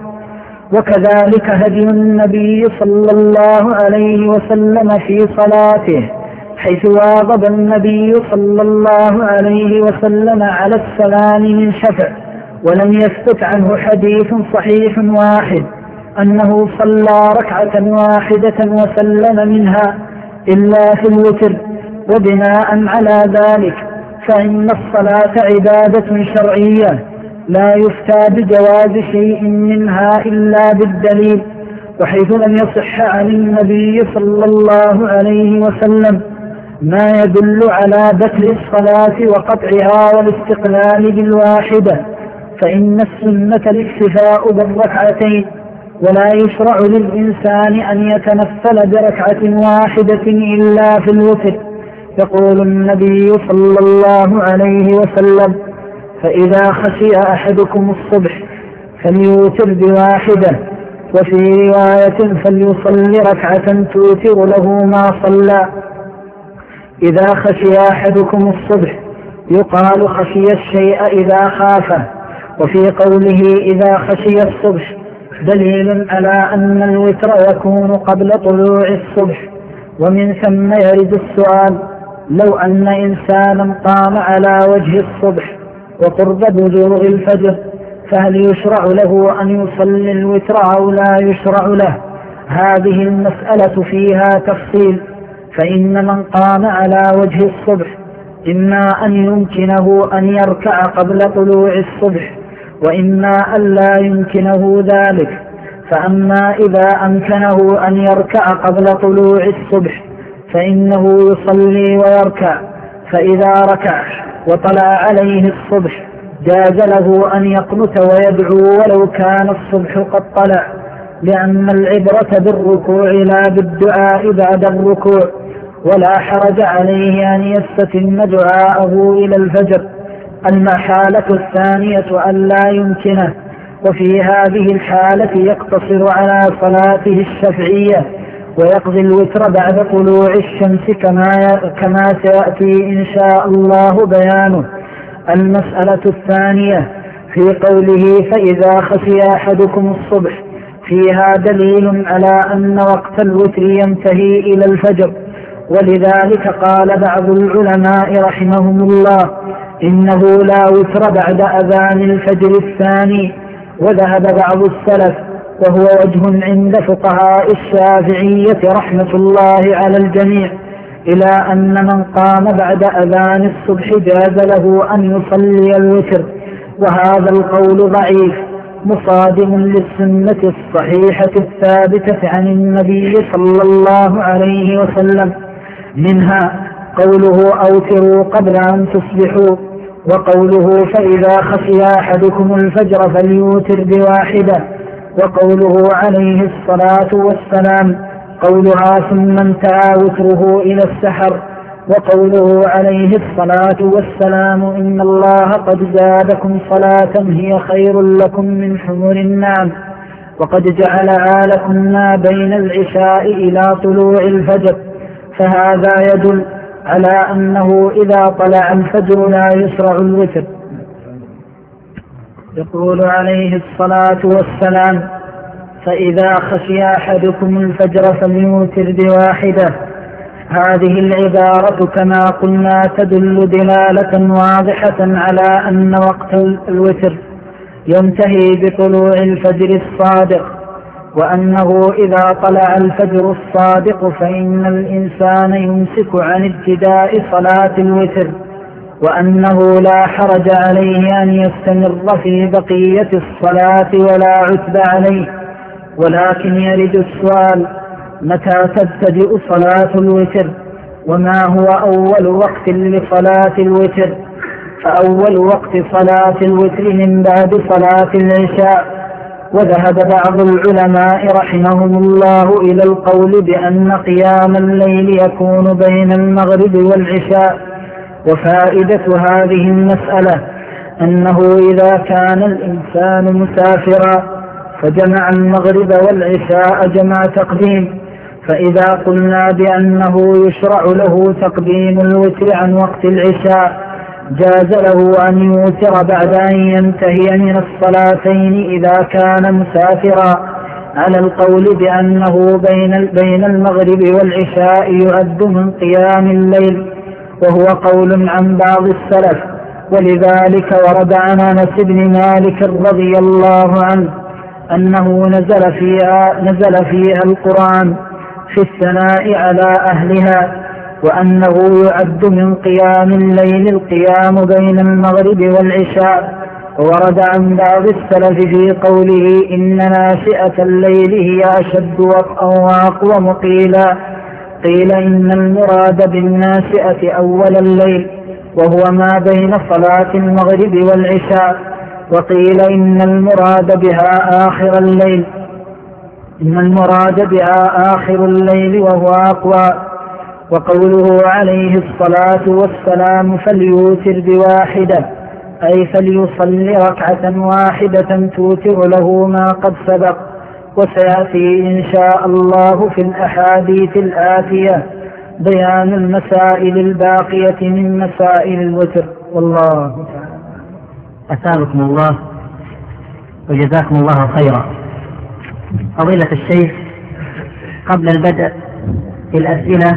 وكذلك هدي النبي صلى الله عليه وسلم في صلاته، حيث واظب النبي صلى الله عليه وسلم على السلام من شفع، ولم يثبت عنه حديث صحيح واحد أنه صلى ركعة واحدة وسلم منها إلا في الوتر. وبناء على ذلك فإن الصلاة عبادة شرعية لا يفتى بجواز شيء منها إلا بالدليل، وحيث لم يصح عن النبي صلى الله عليه وسلم ما يدل على بتل الصلاة وقطعها والاستقلال بالواحدة، فإن السنة الاكتفاء بالركعتين، ولا يشرع للإنسان أن يتنفل بركعة واحدة إلا في الوتر. يقول النبي صلى الله عليه وسلم: فإذا خشي أحدكم الصبح فليوتر بواحدة، وفي رواية فليصلي ركعة توتر له ما صلى. إذا خشي أحدكم الصبح يقال خشي الشيء إذا خافه. وفي قوله إذا خشي الصبح دليل على أن الوتر يكون قبل طلوع الصبح. ومن ثم يرد السؤال: لو أن إنسانا قام على وجه الصبح وقرب بزوغ الفجر فهل يشرع له أن يصلي الوتر أو لا يشرع له؟ هذه المسألة فيها تفصيل، فإن من قام على وجه الصبح إما أن يمكنه أن يركع قبل طلوع الصبح وإما أن لا يمكنه ذلك. فأما إذا أمكنه أن يركع قبل طلوع الصبح فإنه يصلي ويركع، فإذا ركع وطلع عليه الصبح جاز له أن يقنت ويدعو ولو كان الصبح قد طلع، لأن العبرة بالركوع لا بالدعاء بعد الركوع، ولا حرج عليه أن يستتم دعاءه إلى الفجر. المحالة الثانية أن لا يمكنه، وفي هذه الحالة يقتصر على صلاته الشفعية ويقضي الوتر بعد طلوع الشمس كما سيأتي إن شاء الله بيانه. المسألة الثانية في قوله فإذا خشي أحدكم الصبح فيها دليل على أن وقت الوتر ينتهي إلى الفجر، ولذلك قال بعض العلماء رحمهم الله إنه لا وتر بعد أذان الفجر الثاني. وذهب بعض السلف وهو وجه عند فقهاء الشافعية رحمة الله على الجميع إلى أن من قام بعد أذان الصبح جاز له أن يصلي الوتر، وهذا القول ضعيف مصادم للسنة الصحيحة الثابتة عن النبي صلى الله عليه وسلم، منها قوله أوتروا قبل أن تصبحوا، وقوله فإذا خشي أحدكم الفجر فليوتر بواحدة، وقوله عليه الصلاة والسلام قولها ثم انتهى وتره إلى السحر، وقوله عليه الصلاة والسلام إن الله قد زادكم صلاة هي خير لكم من حمر النعم، وقد جعلها لكم ما بين العشاء إلى طلوع الفجر. فهذا يدل على أنه إذا طلع الفجر لا يشرع الوتر. يقول عليه الصلاة والسلام فإذا خشي أحدكم الفجر فليوتر بواحدة. هذه العبارة كما قلنا تدل دلالة واضحة على أن وقت الوتر ينتهي بطلوع الفجر الصادق، وأنه إذا طلع الفجر الصادق فإن الإنسان يمسك عن ابتداء صلاة الوتر، وأنه لا حرج عليه أن يستمر في بقية الصلاة ولا عتب عليه. ولكن يرد السؤال: متى تبتدئ صلاة الوتر؟ وما هو أول وقت لصلاة الوتر؟ فأول وقت صلاة الوتر من بعد صلاة العشاء. وذهب بعض العلماء رحمهم الله إلى القول بأن قيام الليل يكون بين المغرب والعشاء. وفائدة هذه المسألة أنه إذا كان الإنسان مسافرا فجمع المغرب والعشاء جمع تقديم، فإذا قلنا بأنه يشرع له تقديم الوتر عن وقت العشاء جاز له أن يوتر بعد أن ينتهي من الصلاتين إذا كان مسافرا، على القول بأنه بين المغرب والعشاء يعد من قيام الليل، وهو قول عن بعض السلف. ولذلك ورد عن أنس بن مالك رضي الله عنه أنه نزل فيها القرآن في الثناء على أهلها، وأنه يعد من قيام الليل القيام بين المغرب والعشاء. ورد عن بعض السلف في قوله إن ناشئة الليل هي أشد وطئا وأقوم قيلا، قيل إن المراد بالناشئة أول الليل وهو ما بين صلاة المغرب والعشاء، وقيل إن المراد بها آخر الليل وهو أقوى. وقوله عليه الصلاة والسلام فليوتر بواحدة أي فليصلي ركعة واحدة توتر له ما قد سبق، وسيأتي إن شاء الله في الأحاديث الآتية بيان المسائل الباقية من مسائل الوتر. والله تعالى. أثابكم الله وجزاكم الله خيرا. فضيلة الشيخ، قبل البدء في الأسئلة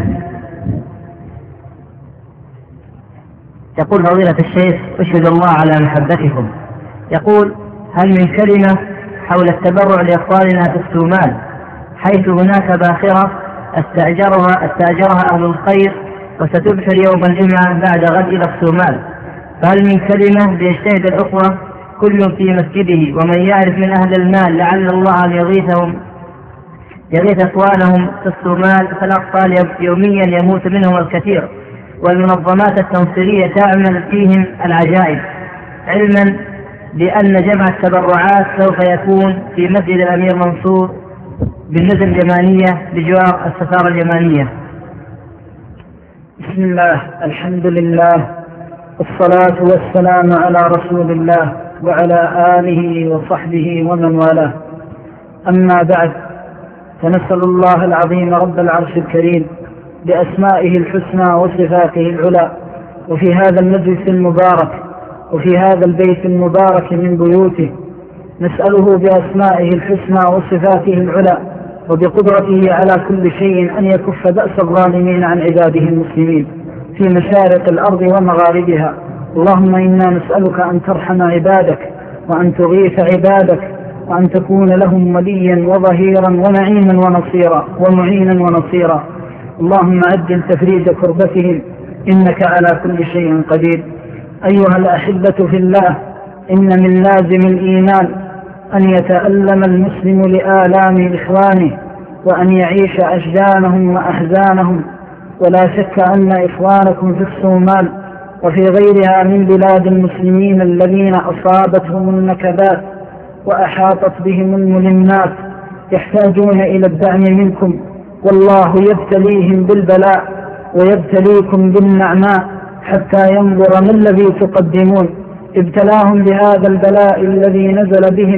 يقول فضيلة الشيخ: أشهد الله على محبتكم. يقول: هل من كلمة حول التبرع لإخواننا في الصومال، حيث هناك باخرة استأجرها أهل الخير وستبحر يوم الجمعة بعد غد إلى الصومال، فهل من كلمة ليجتهد الأخوة كل في مسجده، ومن يعرف من أهل المال لعل الله أن يغيث إخوانهم في الصومال، فالأطفال يوميا يموت منهم الكثير، والمنظمات التنصيرية تعمل فيهم العجائب، علما بأن جمع التبرعات سوف يكون في مسجد الأمير منصور بالنزل اليمانية بجوار السفارة اليمانية. بسم الله، الحمد لله، والصلاة والسلام على رسول الله وعلى آله وصحبه ومن والاه. أما بعد، فنسأل الله العظيم رب العرش الكريم بأسمائه الحسنى وصفاته العلى، وفي هذا المجلس المبارك وفي هذا البيت المبارك من بيوته، نسأله بأسمائه الحسنى وصفاته العلى وبقدرته على كل شيء أن يكف بأس الظالمين عن عباده المسلمين في مشارق الأرض ومغاربها. اللهم إنا نسألك أن ترحم عبادك، وأن تغيث عبادك، وأن تكون لهم وليا وظهيرا ومعينا ونصيرا. اللهم عجل تفريج كربتهم، إنك على كل شيء قدير. أيها الأحبة في الله، إن من لازم الإيمان أن يتألم المسلم لآلام إخوانه، وأن يعيش أشجانهم وأحزانهم. ولا شك أن إخوانكم في الصومال وفي غيرها من بلاد المسلمين الذين أصابتهم النكبات وأحاطت بهم الملمات يحتاجون إلى الدعم منكم، والله يبتليهم بالبلاء ويبتليكم بالنعماء حتى ينظر ما الذي تقدمون. ابتلاهم بهذا البلاء الذي نزل بهم،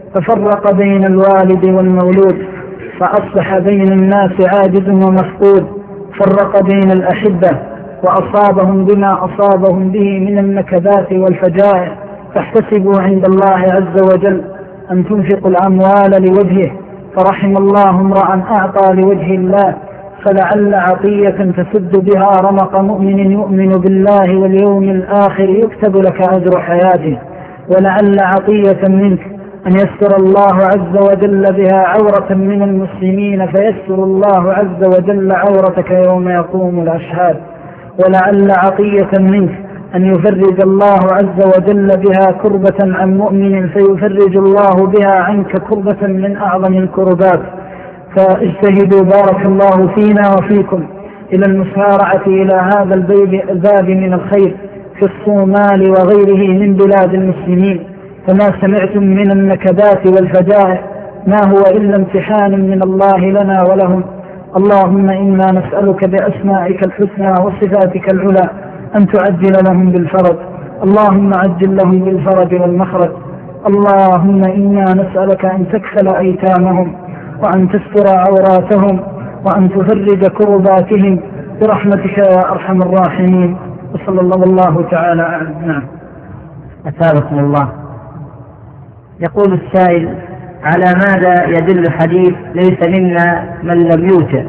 ففرق بين الوالد والمولود، فأصبح بين الناس عاجز ومفقود، فرق بين الأحبة، وأصابهم بما أصابهم به من النكبات والفجائع. فاحتسبوا عند الله عز وجل أن تنفقوا الأموال لوجهه، فرحم الله امرأ أعطى لوجه الله، فلعل عطية تسد بها رمق مؤمن يؤمن بالله واليوم الآخر يكتب لك أجر حياته، ولعل عطية منك أن يسر الله عز وجل بها عورة من المسلمين فيسر الله عز وجل عورتك يوم يقوم الأشهاد، ولعل عطية منك أن يفرج الله عز وجل بها كربة عن مؤمن فيفرج الله بها عنك كربة من أعظم الكربات. فاجتهدوا بارك الله فينا وفيكم إلى المسارعة إلى هذا الباب من الخير في الصومال وغيره من بلاد المسلمين، فما سمعتم من النكبات والفجائع ما هو إلا امتحان من الله لنا ولهم. اللهم إنا نسألك بأسمائك الحسنى وصفاتك العلى أن تعجل لهم بالفرج، اللهم عجل لهم بالفرج والمخرج. اللهم إنا نسألك أن تكفل أيتامهم، وأن تستر عوراتهم، وأن تفرج كرباتهم برحمتك يا أرحم الراحمين. وصلى الله تعالى أعلم. نعم. أثابكم الله. يقول السائل: على ماذا يدل حديث ليس منا من لم يوتر؟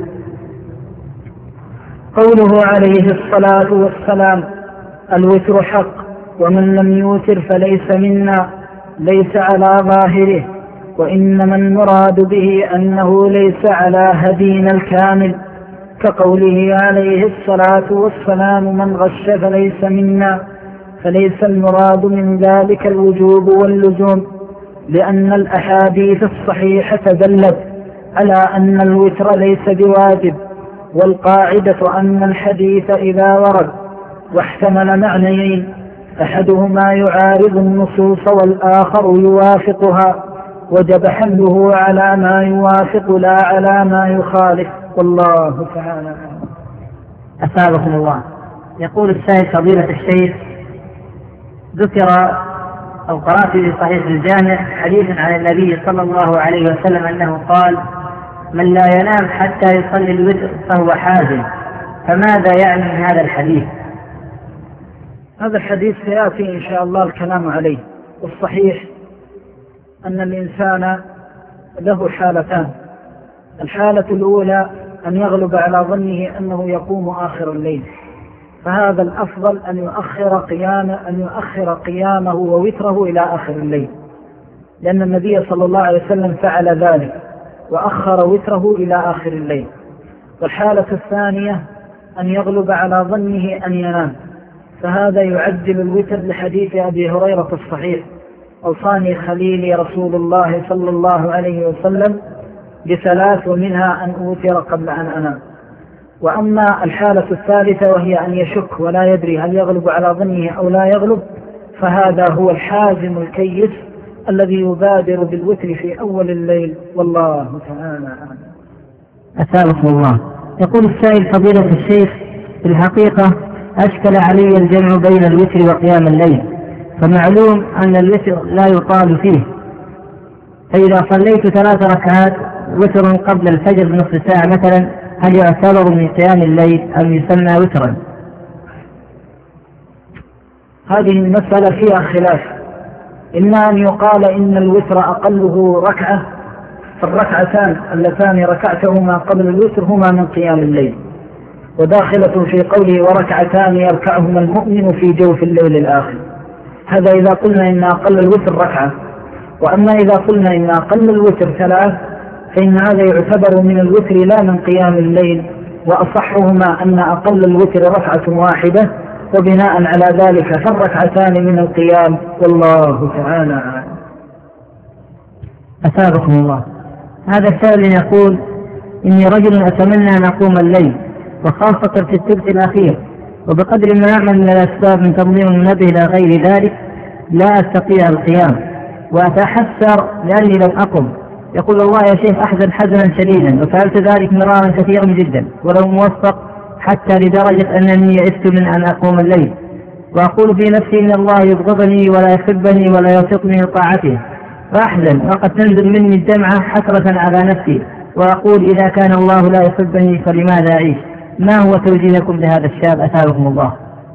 قوله عليه الصلاة والسلام: الوتر حق، ومن لم يوتر فليس منا، ليس على ظاهره، وإنما المراد به أنه ليس على هدينا الكامل، كقوله عليه الصلاة والسلام: من غش فليس منا، فليس المراد من ذلك الوجوب واللزوم، لأن الأحاديث الصحيحة دلت على أن الوتر ليس بواجب، والقاعدة أن الحديث إذا ورد واحتمل معنيين أحدهما يعارض النصوص والآخر يوافقها وجب حمله على ما يوافق لا على ما يخالف، والله تعالى. أثابكم الله. يقول السائل: فضيلة الشيخ، ذكر أو قرأت في صحيح الجامع حديث عن النبي صلى الله عليه وسلم أنه قال: من لا ينام حتى يصلي الوتر فهو حازم. فماذا يعني من هذا الحديث؟ هذا الحديث سيأتي إن شاء الله الكلام عليه. والصحيح أن الإنسان له حالتان. الحالة الأولى أن يغلب على ظنه أنه يقوم آخر الليل، فهذا الأفضل أن يؤخر قيامه ووتره إلى آخر الليل، لأن النبي صلى الله عليه وسلم فعل ذلك وأخر وتره إلى آخر الليل. والحالة الثانية أن يغلب على ظنه أن ينام، فهذا يعجل الوتر لحديث أبي هريرة الصحيح: أوصاني خليلي رسول الله صلى الله عليه وسلم ب3 ومنها أن أوتر قبل أن أنام. وأما الحالة الثالثة وهي أن يشك ولا يدري هل يغلب على ظنه أو لا يغلب، فهذا هو الحازم الكيس الذي يبادر بالوتر في أول الليل، والله تعالى أعلم. أسألكم الله. يقول السائل: فضيلة الشيخ، في الحقيقة أشكل علي الجمع بين الوتر وقيام الليل، فمعلوم أن الوتر لا يطال فيه، فإذا صليت 3 ركعات وتر قبل الفجر بنصف ساعة مثلا، هل يعتبر من قيام الليل أم يسمى وترا؟ هذه المسألة فيها خلاف. إما أن يقال إن الوتر أقله ركعة، فالركعتان اللتان ركعتهما قبل الوتر هما من قيام الليل، وداخلة في قوله وركعتان يركعهما المؤمن في جوف الليل الآخر. هذا إذا قلنا إن أقل الوتر ركعة. وأما إذا قلنا إن أقل الوتر 3 فإن هذا يعتبر من الوتر لا من قيام الليل، وأصحهما أن أقل الوتر ركعة واحدة، وبناء على ذلك فالركعتان من القيام، والله تعالى أعلم. أثابكم الله. هذا السائل يقول: إني رجل أتمنى أن أقوم الليل، وخاصة في الثلث الأخير، وبقدر ما أعمل من الأسباب من تنظيم المنبه إلى غير ذلك لا أستطيع القيام، وأتحسر لأني لم أقم. يقول: والله يا شيخ أحزن حزنا شديدا، وفعلت ذلك مرارا كثيرا جدا ولو موفق، حتى لدرجة أنني يئست من أن أقوم الليل، وأقول في نفسي إن الله يبغضني ولا يحبني ولا يوفقني لطاعته، فأحزن وقد تنزل مني الدمعة حسرة على نفسي، وأقول إذا كان الله لا يحبني فلماذا أعيش؟ ما هو توجيهكم لهذا الشاب أثابكم الله؟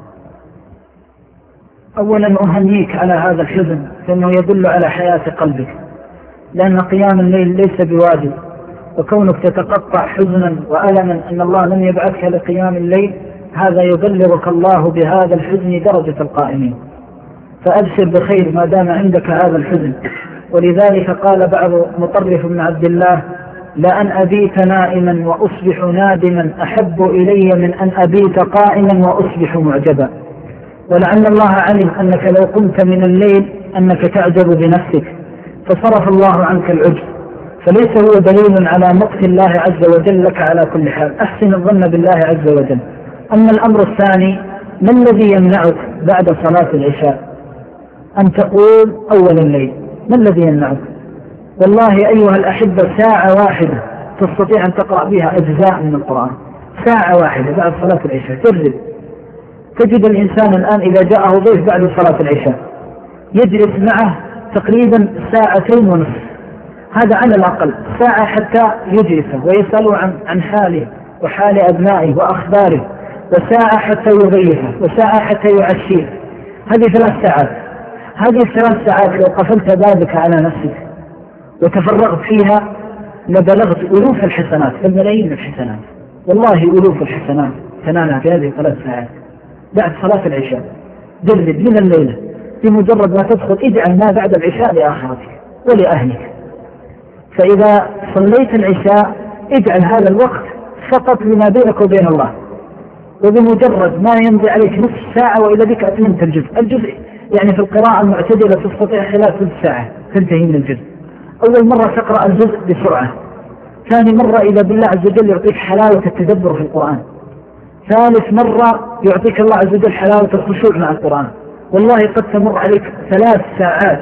أولا أهنيك على هذا الحزن، لأنه يدل على حياة قلبك، لأن قيام الليل ليس بواجب، وكونك تتقطع حزنا وألما أن الله لم يبعثك لقيام الليل، هذا يبلغك الله بهذا الحزن درجة القائمين، فأبشر بخير ما دام عندك هذا الحزن. ولذلك قال بعض مطرف بن عبد الله: لأن أبيت نائما وأصبح نادما أحب إلي من أن أبيت قائما وأصبح معجبا. ولعل الله علم أنك لو قمت من الليل أنك تعجب بنفسك، فصرف الله عنك العجب، فليس هو دليل على مقت الله عز وجل لك على كل حال. أحسن الظن بالله عز وجل. أما الأمر الثاني: ما الذي يمنعك بعد صلاة العشاء أن تقول أول الليل؟ ما الذي يمنعك؟ والله أيها الأحبة 1 ساعة واحدة تستطيع أن تقرأ بها أجزاء من القرآن، 1 ساعة واحدة بعد صلاة العشاء. جرب. تجد الإنسان الآن إذا جاءه ضيف بعد صلاة العشاء يجلس معه تقريبا 2.5 ساعة، هذا على الأقل 1 ساعة حتى يجلسه ويسأله عن حاله وحال أبنائه وأخباره، 1 ساعة حتى يضيفه، 1 ساعة حتى يعشيه. هذه 3 ساعات. هذه 3 ساعات لو قفلت بابك على نفسك وتفرغت فيها لبلغت ألوف الحسنات، فالملايين الحسنات، والله ألوف الحسنات تنالها في هذه 3 ساعات بعد صلاة العشاء. جرب من الليلة بمجرد ما تدخل اجعل ما بعد العشاء لآخرتك ولأهلك. فإذا صليت العشاء اجعل هذا الوقت فقط لما بينك وبين الله، وبمجرد ما يمضي عليك نصف ساعة وإذا بك أتممت الجزء يعني في القراءة المعتدلة تستطيع خلال 3 ساعة تنتهي من الجزء. أول مرة تقرأ الجزء بسرعة، ثاني مرة إذا بالله عز وجل يعطيك حلاوة التدبر في القرآن، ثالث مرة يعطيك الله عز وجل حلاوة الخشوع مع القرآن. والله قد تمر عليك 3 ساعات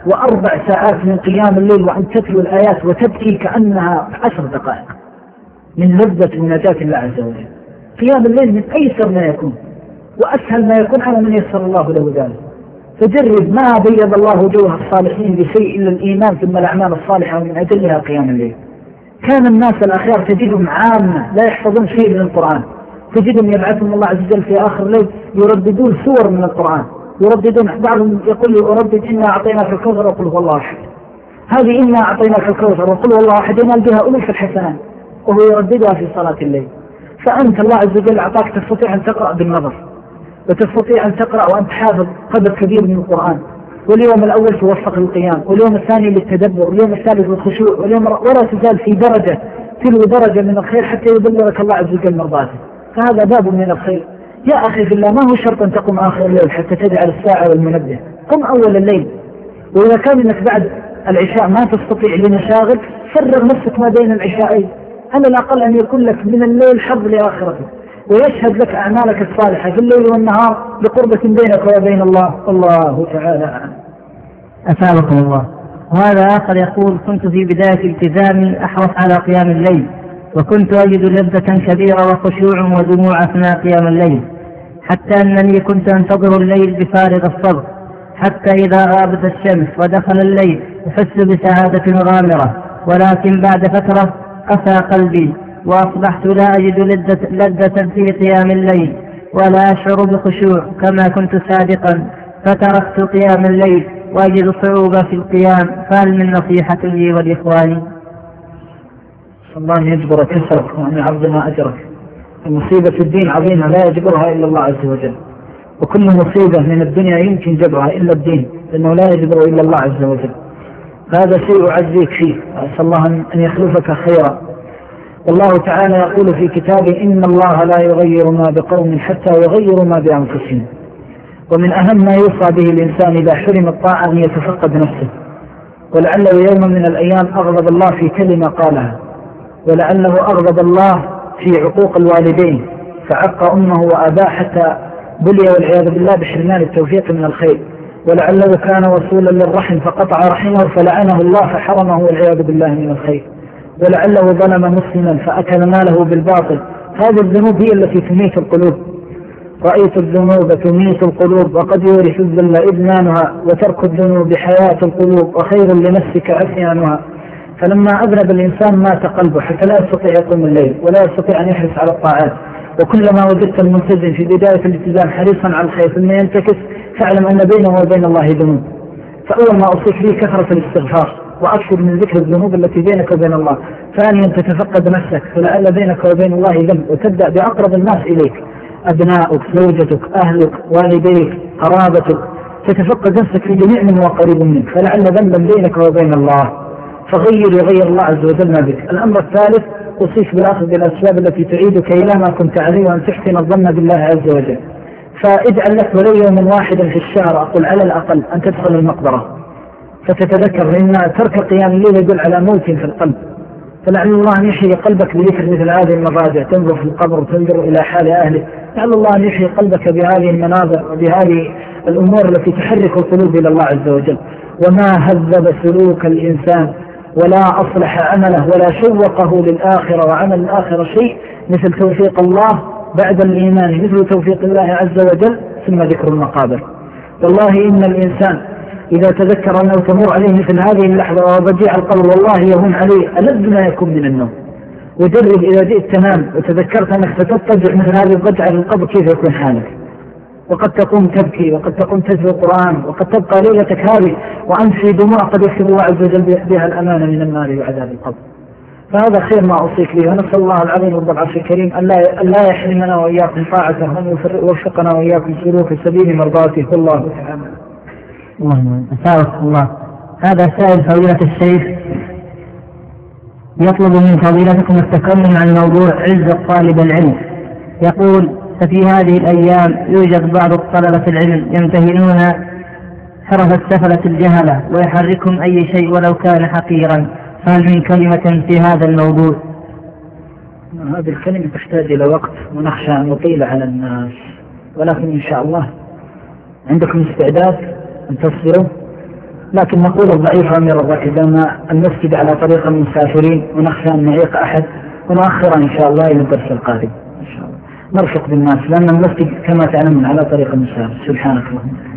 و4 ساعات من قيام الليل وأن تتلو الآيات وتبكي كأنها 10 دقائق من لذة مناجاة الله عز وجل. قيام الليل من أيسر ما يكون وأسهل ما يكون على من يسر الله له ذلك، فجرب ما بيض الله وجوه الصالحين بشيء إلا الإيمان ثم الأعمال الصالحة ومن أجلها قيام الليل. كان الناس الأخيار تجدهم عامة لا يحفظون شيء من القرآن، تجدهم يبعثهم الله عز وجل في آخر الليل يرددون سور من القرآن، يرددون بعضهم يقول أردد إنا أعطيناك الكوثر وقل هو الله أحد، هذه إنا أعطيناك الكوثر وقل هو الله أحد ينال بها ألوف الحسنات وهو يرددها في صلاة الليل. فأنت الله عز وجل أعطاك تستطيع أن تقرأ بالنظر، وتستطيع أن تقرأ وأنت حافظ قدر كبير من القرآن، واليوم الأول توفق للقيام، واليوم الثاني للتدبر، واليوم الثالث للخشوع، واليوم ولا تزال في درجة تلو درجة من الخير حتى يبلغك الله عز وجل مرضاته. فهذا باب من الخير. يا أخي في الله ما هو شرط أن تقوم آخر الليل حتى تجعل الساعة والمنبه، قم أول الليل. وإذا كان أنك بعد العشاء ما تستطيع لمشاغل فرغ نفسك ما بين العشاءين، على الأقل أن يكون لك من الليل حظ لآخرته، ويشهد لك أعمالك الصالحة في الليل والنهار بقربة بينك وبين الله. الله تعالى أعلم. أثابكم الله. وهذا آخر يقول: كنت في بداية التزامي أحرص على قيام الليل، وكنت أجد لذة كبيرة وخشوع ودموع أثناء قيام الليل، حتى أنني كنت أنتظر الليل بفارغ الصبر، حتى إذا غابت الشمس ودخل الليل أحس بسعادة غامرة، ولكن بعد فترة قسى قلبي وأصبحت لا أجد لذة في قيام الليل ولا أشعر بخشوع كما كنت سابقا، فتركت قيام الليل وأجد صعوبة في القيام، فهل من نصيحة لي ولإخواني؟ الله يجبر كسرك وأن يعظم أجرك. المصيبة في الدين عظيمة لا يجبرها إلا الله عز وجل، وكل مصيبة من الدنيا يمكن جبرها إلا الدين، لأنه لا يجبر إلا الله عز وجل. هذا شيء أعزيك فيه، أسأل الله أن يخلفك خيرا. والله تعالى يقول في كتابه: إن الله لا يغير ما بقوم حتى يغيروا ما بأنفسهم. ومن أهم ما يوصى به الإنسان إذا حرم الطاعة أن يتفقد نفسه، ولعله يوم من الأيام أغضب الله في كلمة قالها، ولعله أغضب الله في عقوق الوالدين فعق أمه وأباه حتى بلي والعياذ بالله بحرمان التوفيق من الخير، ولعله كان وصولا للرحم فقطع رحمه فلعنه الله فحرمه والعياذ بالله من الخير، ولعله ظلم مسلما فأكل ماله بالباطل. هذه الذنوب هي التي تميت القلوب. رأيت الذنوب تميت القلوب وقد يورث الذل إدمانها، وترك الذنوب حياة القلوب وخير لنفسك عصيانها. فلما أذنب الإنسان مات قلبه حتى لا يستطيع يقوم الليل ولا يستطيع أن يحرص على الطاعات. وكلما وجدت الملتزم في بداية الالتزام حريصا على الخير ثم ينتكس فاعلم أن بينه وبين الله ذنوب. فأول ما أوصيك به كثرة الاستغفار وأكثر من ذكر الذنوب التي بينك وبين الله. ثانيا تتفقد نفسك، فلعل بينك وبين الله ذنب، وتبدأ بأقرب الناس إليك، أبنائك، زوجتك، أهلك، والديك، قرابتك، تتفقد نفسك في جميع من هو قريب منك، فلعل ذنبا بينك وبين الله، يغير الله عز وجل ما بك. الأمر الثالث أوصيك بالأخذ بالأسباب التي تعيدك إلى ما كنت عليه، وأن تحسن الظن بالله عز وجل. فاجعل لك ولو يوم واحدا في الشهر، أقول على الأقل، أن تدخل المقبرة فتتذكر، لأن ترك قيام الليل يدل على موت في القلب، فلعل الله أن يحيي قلبك بذكر مثل هذه المضاجع، تنظر في القبر وتنظر إلى حال أهله، لعل الله أن يحيي قلبك بهذه المناظر وبهذه الأمور التي تحرك القلوب إلى الله عز وجل. وما هذب سلوك الإنسان ولا أصلح عمله ولا شوقه للآخرة وعمل الآخرة شيء مثل توفيق الله بعد الإيمان، مثل توفيق الله عز وجل ثم ذكر المقابر. والله إن الإنسان إذا تذكر أنه تمر عليه مثل هذه اللحظة وضجيع القبر والله يهون عليه ألذ ما يكون من النوم. وجرب إذا جئت تنام وتذكرت أنك ستضطجع مثل هذه الضجعة للقبر كيف يكون حالك. وقد تقوم تبكي، وقد تقوم تتلو القرآن، وقد تبقى ليلتك هذه وأنت في دموع قد يكتب الله عز وجل بها الأمانة من النار وعذاب القبر. فهذا خير ما أوصيك به، ونسأل الله العظيم رب العرش الكريم أن لا يحرمنا وإياكم طاعته، وأن يوفقنا وإياكم سلوك سبيل مرضاته. والله تعالى. اللهم أسألك الله. هذا سائل فضيلة الشيخ يطلب من فضيلتكم التكلم عن موضوع عز طالب العلم. يقول: ففي هذه الأيام يوجد بعض الطلبة العلم يمتهنون حرف السفلة الجهلة ويحركهم أي شيء ولو كان حقيرا، فهل من كلمة في هذا الموضوع؟ هذه الكلمة تحتاج إلى وقت ونخشى أن نطيل على الناس، ولكن إن شاء الله عندكم استعداد أن تصبروا. لكن نقول الضعيف من الركض أن المسجد على طريق المسافرين ونخشى أن نعيق أحد، ونؤخر إن شاء الله إلى الدرس القادم إن شاء الله. نرفق بالناس لأن المسجد كما تعلمون على طريق المسافر. سبحانك اللهم.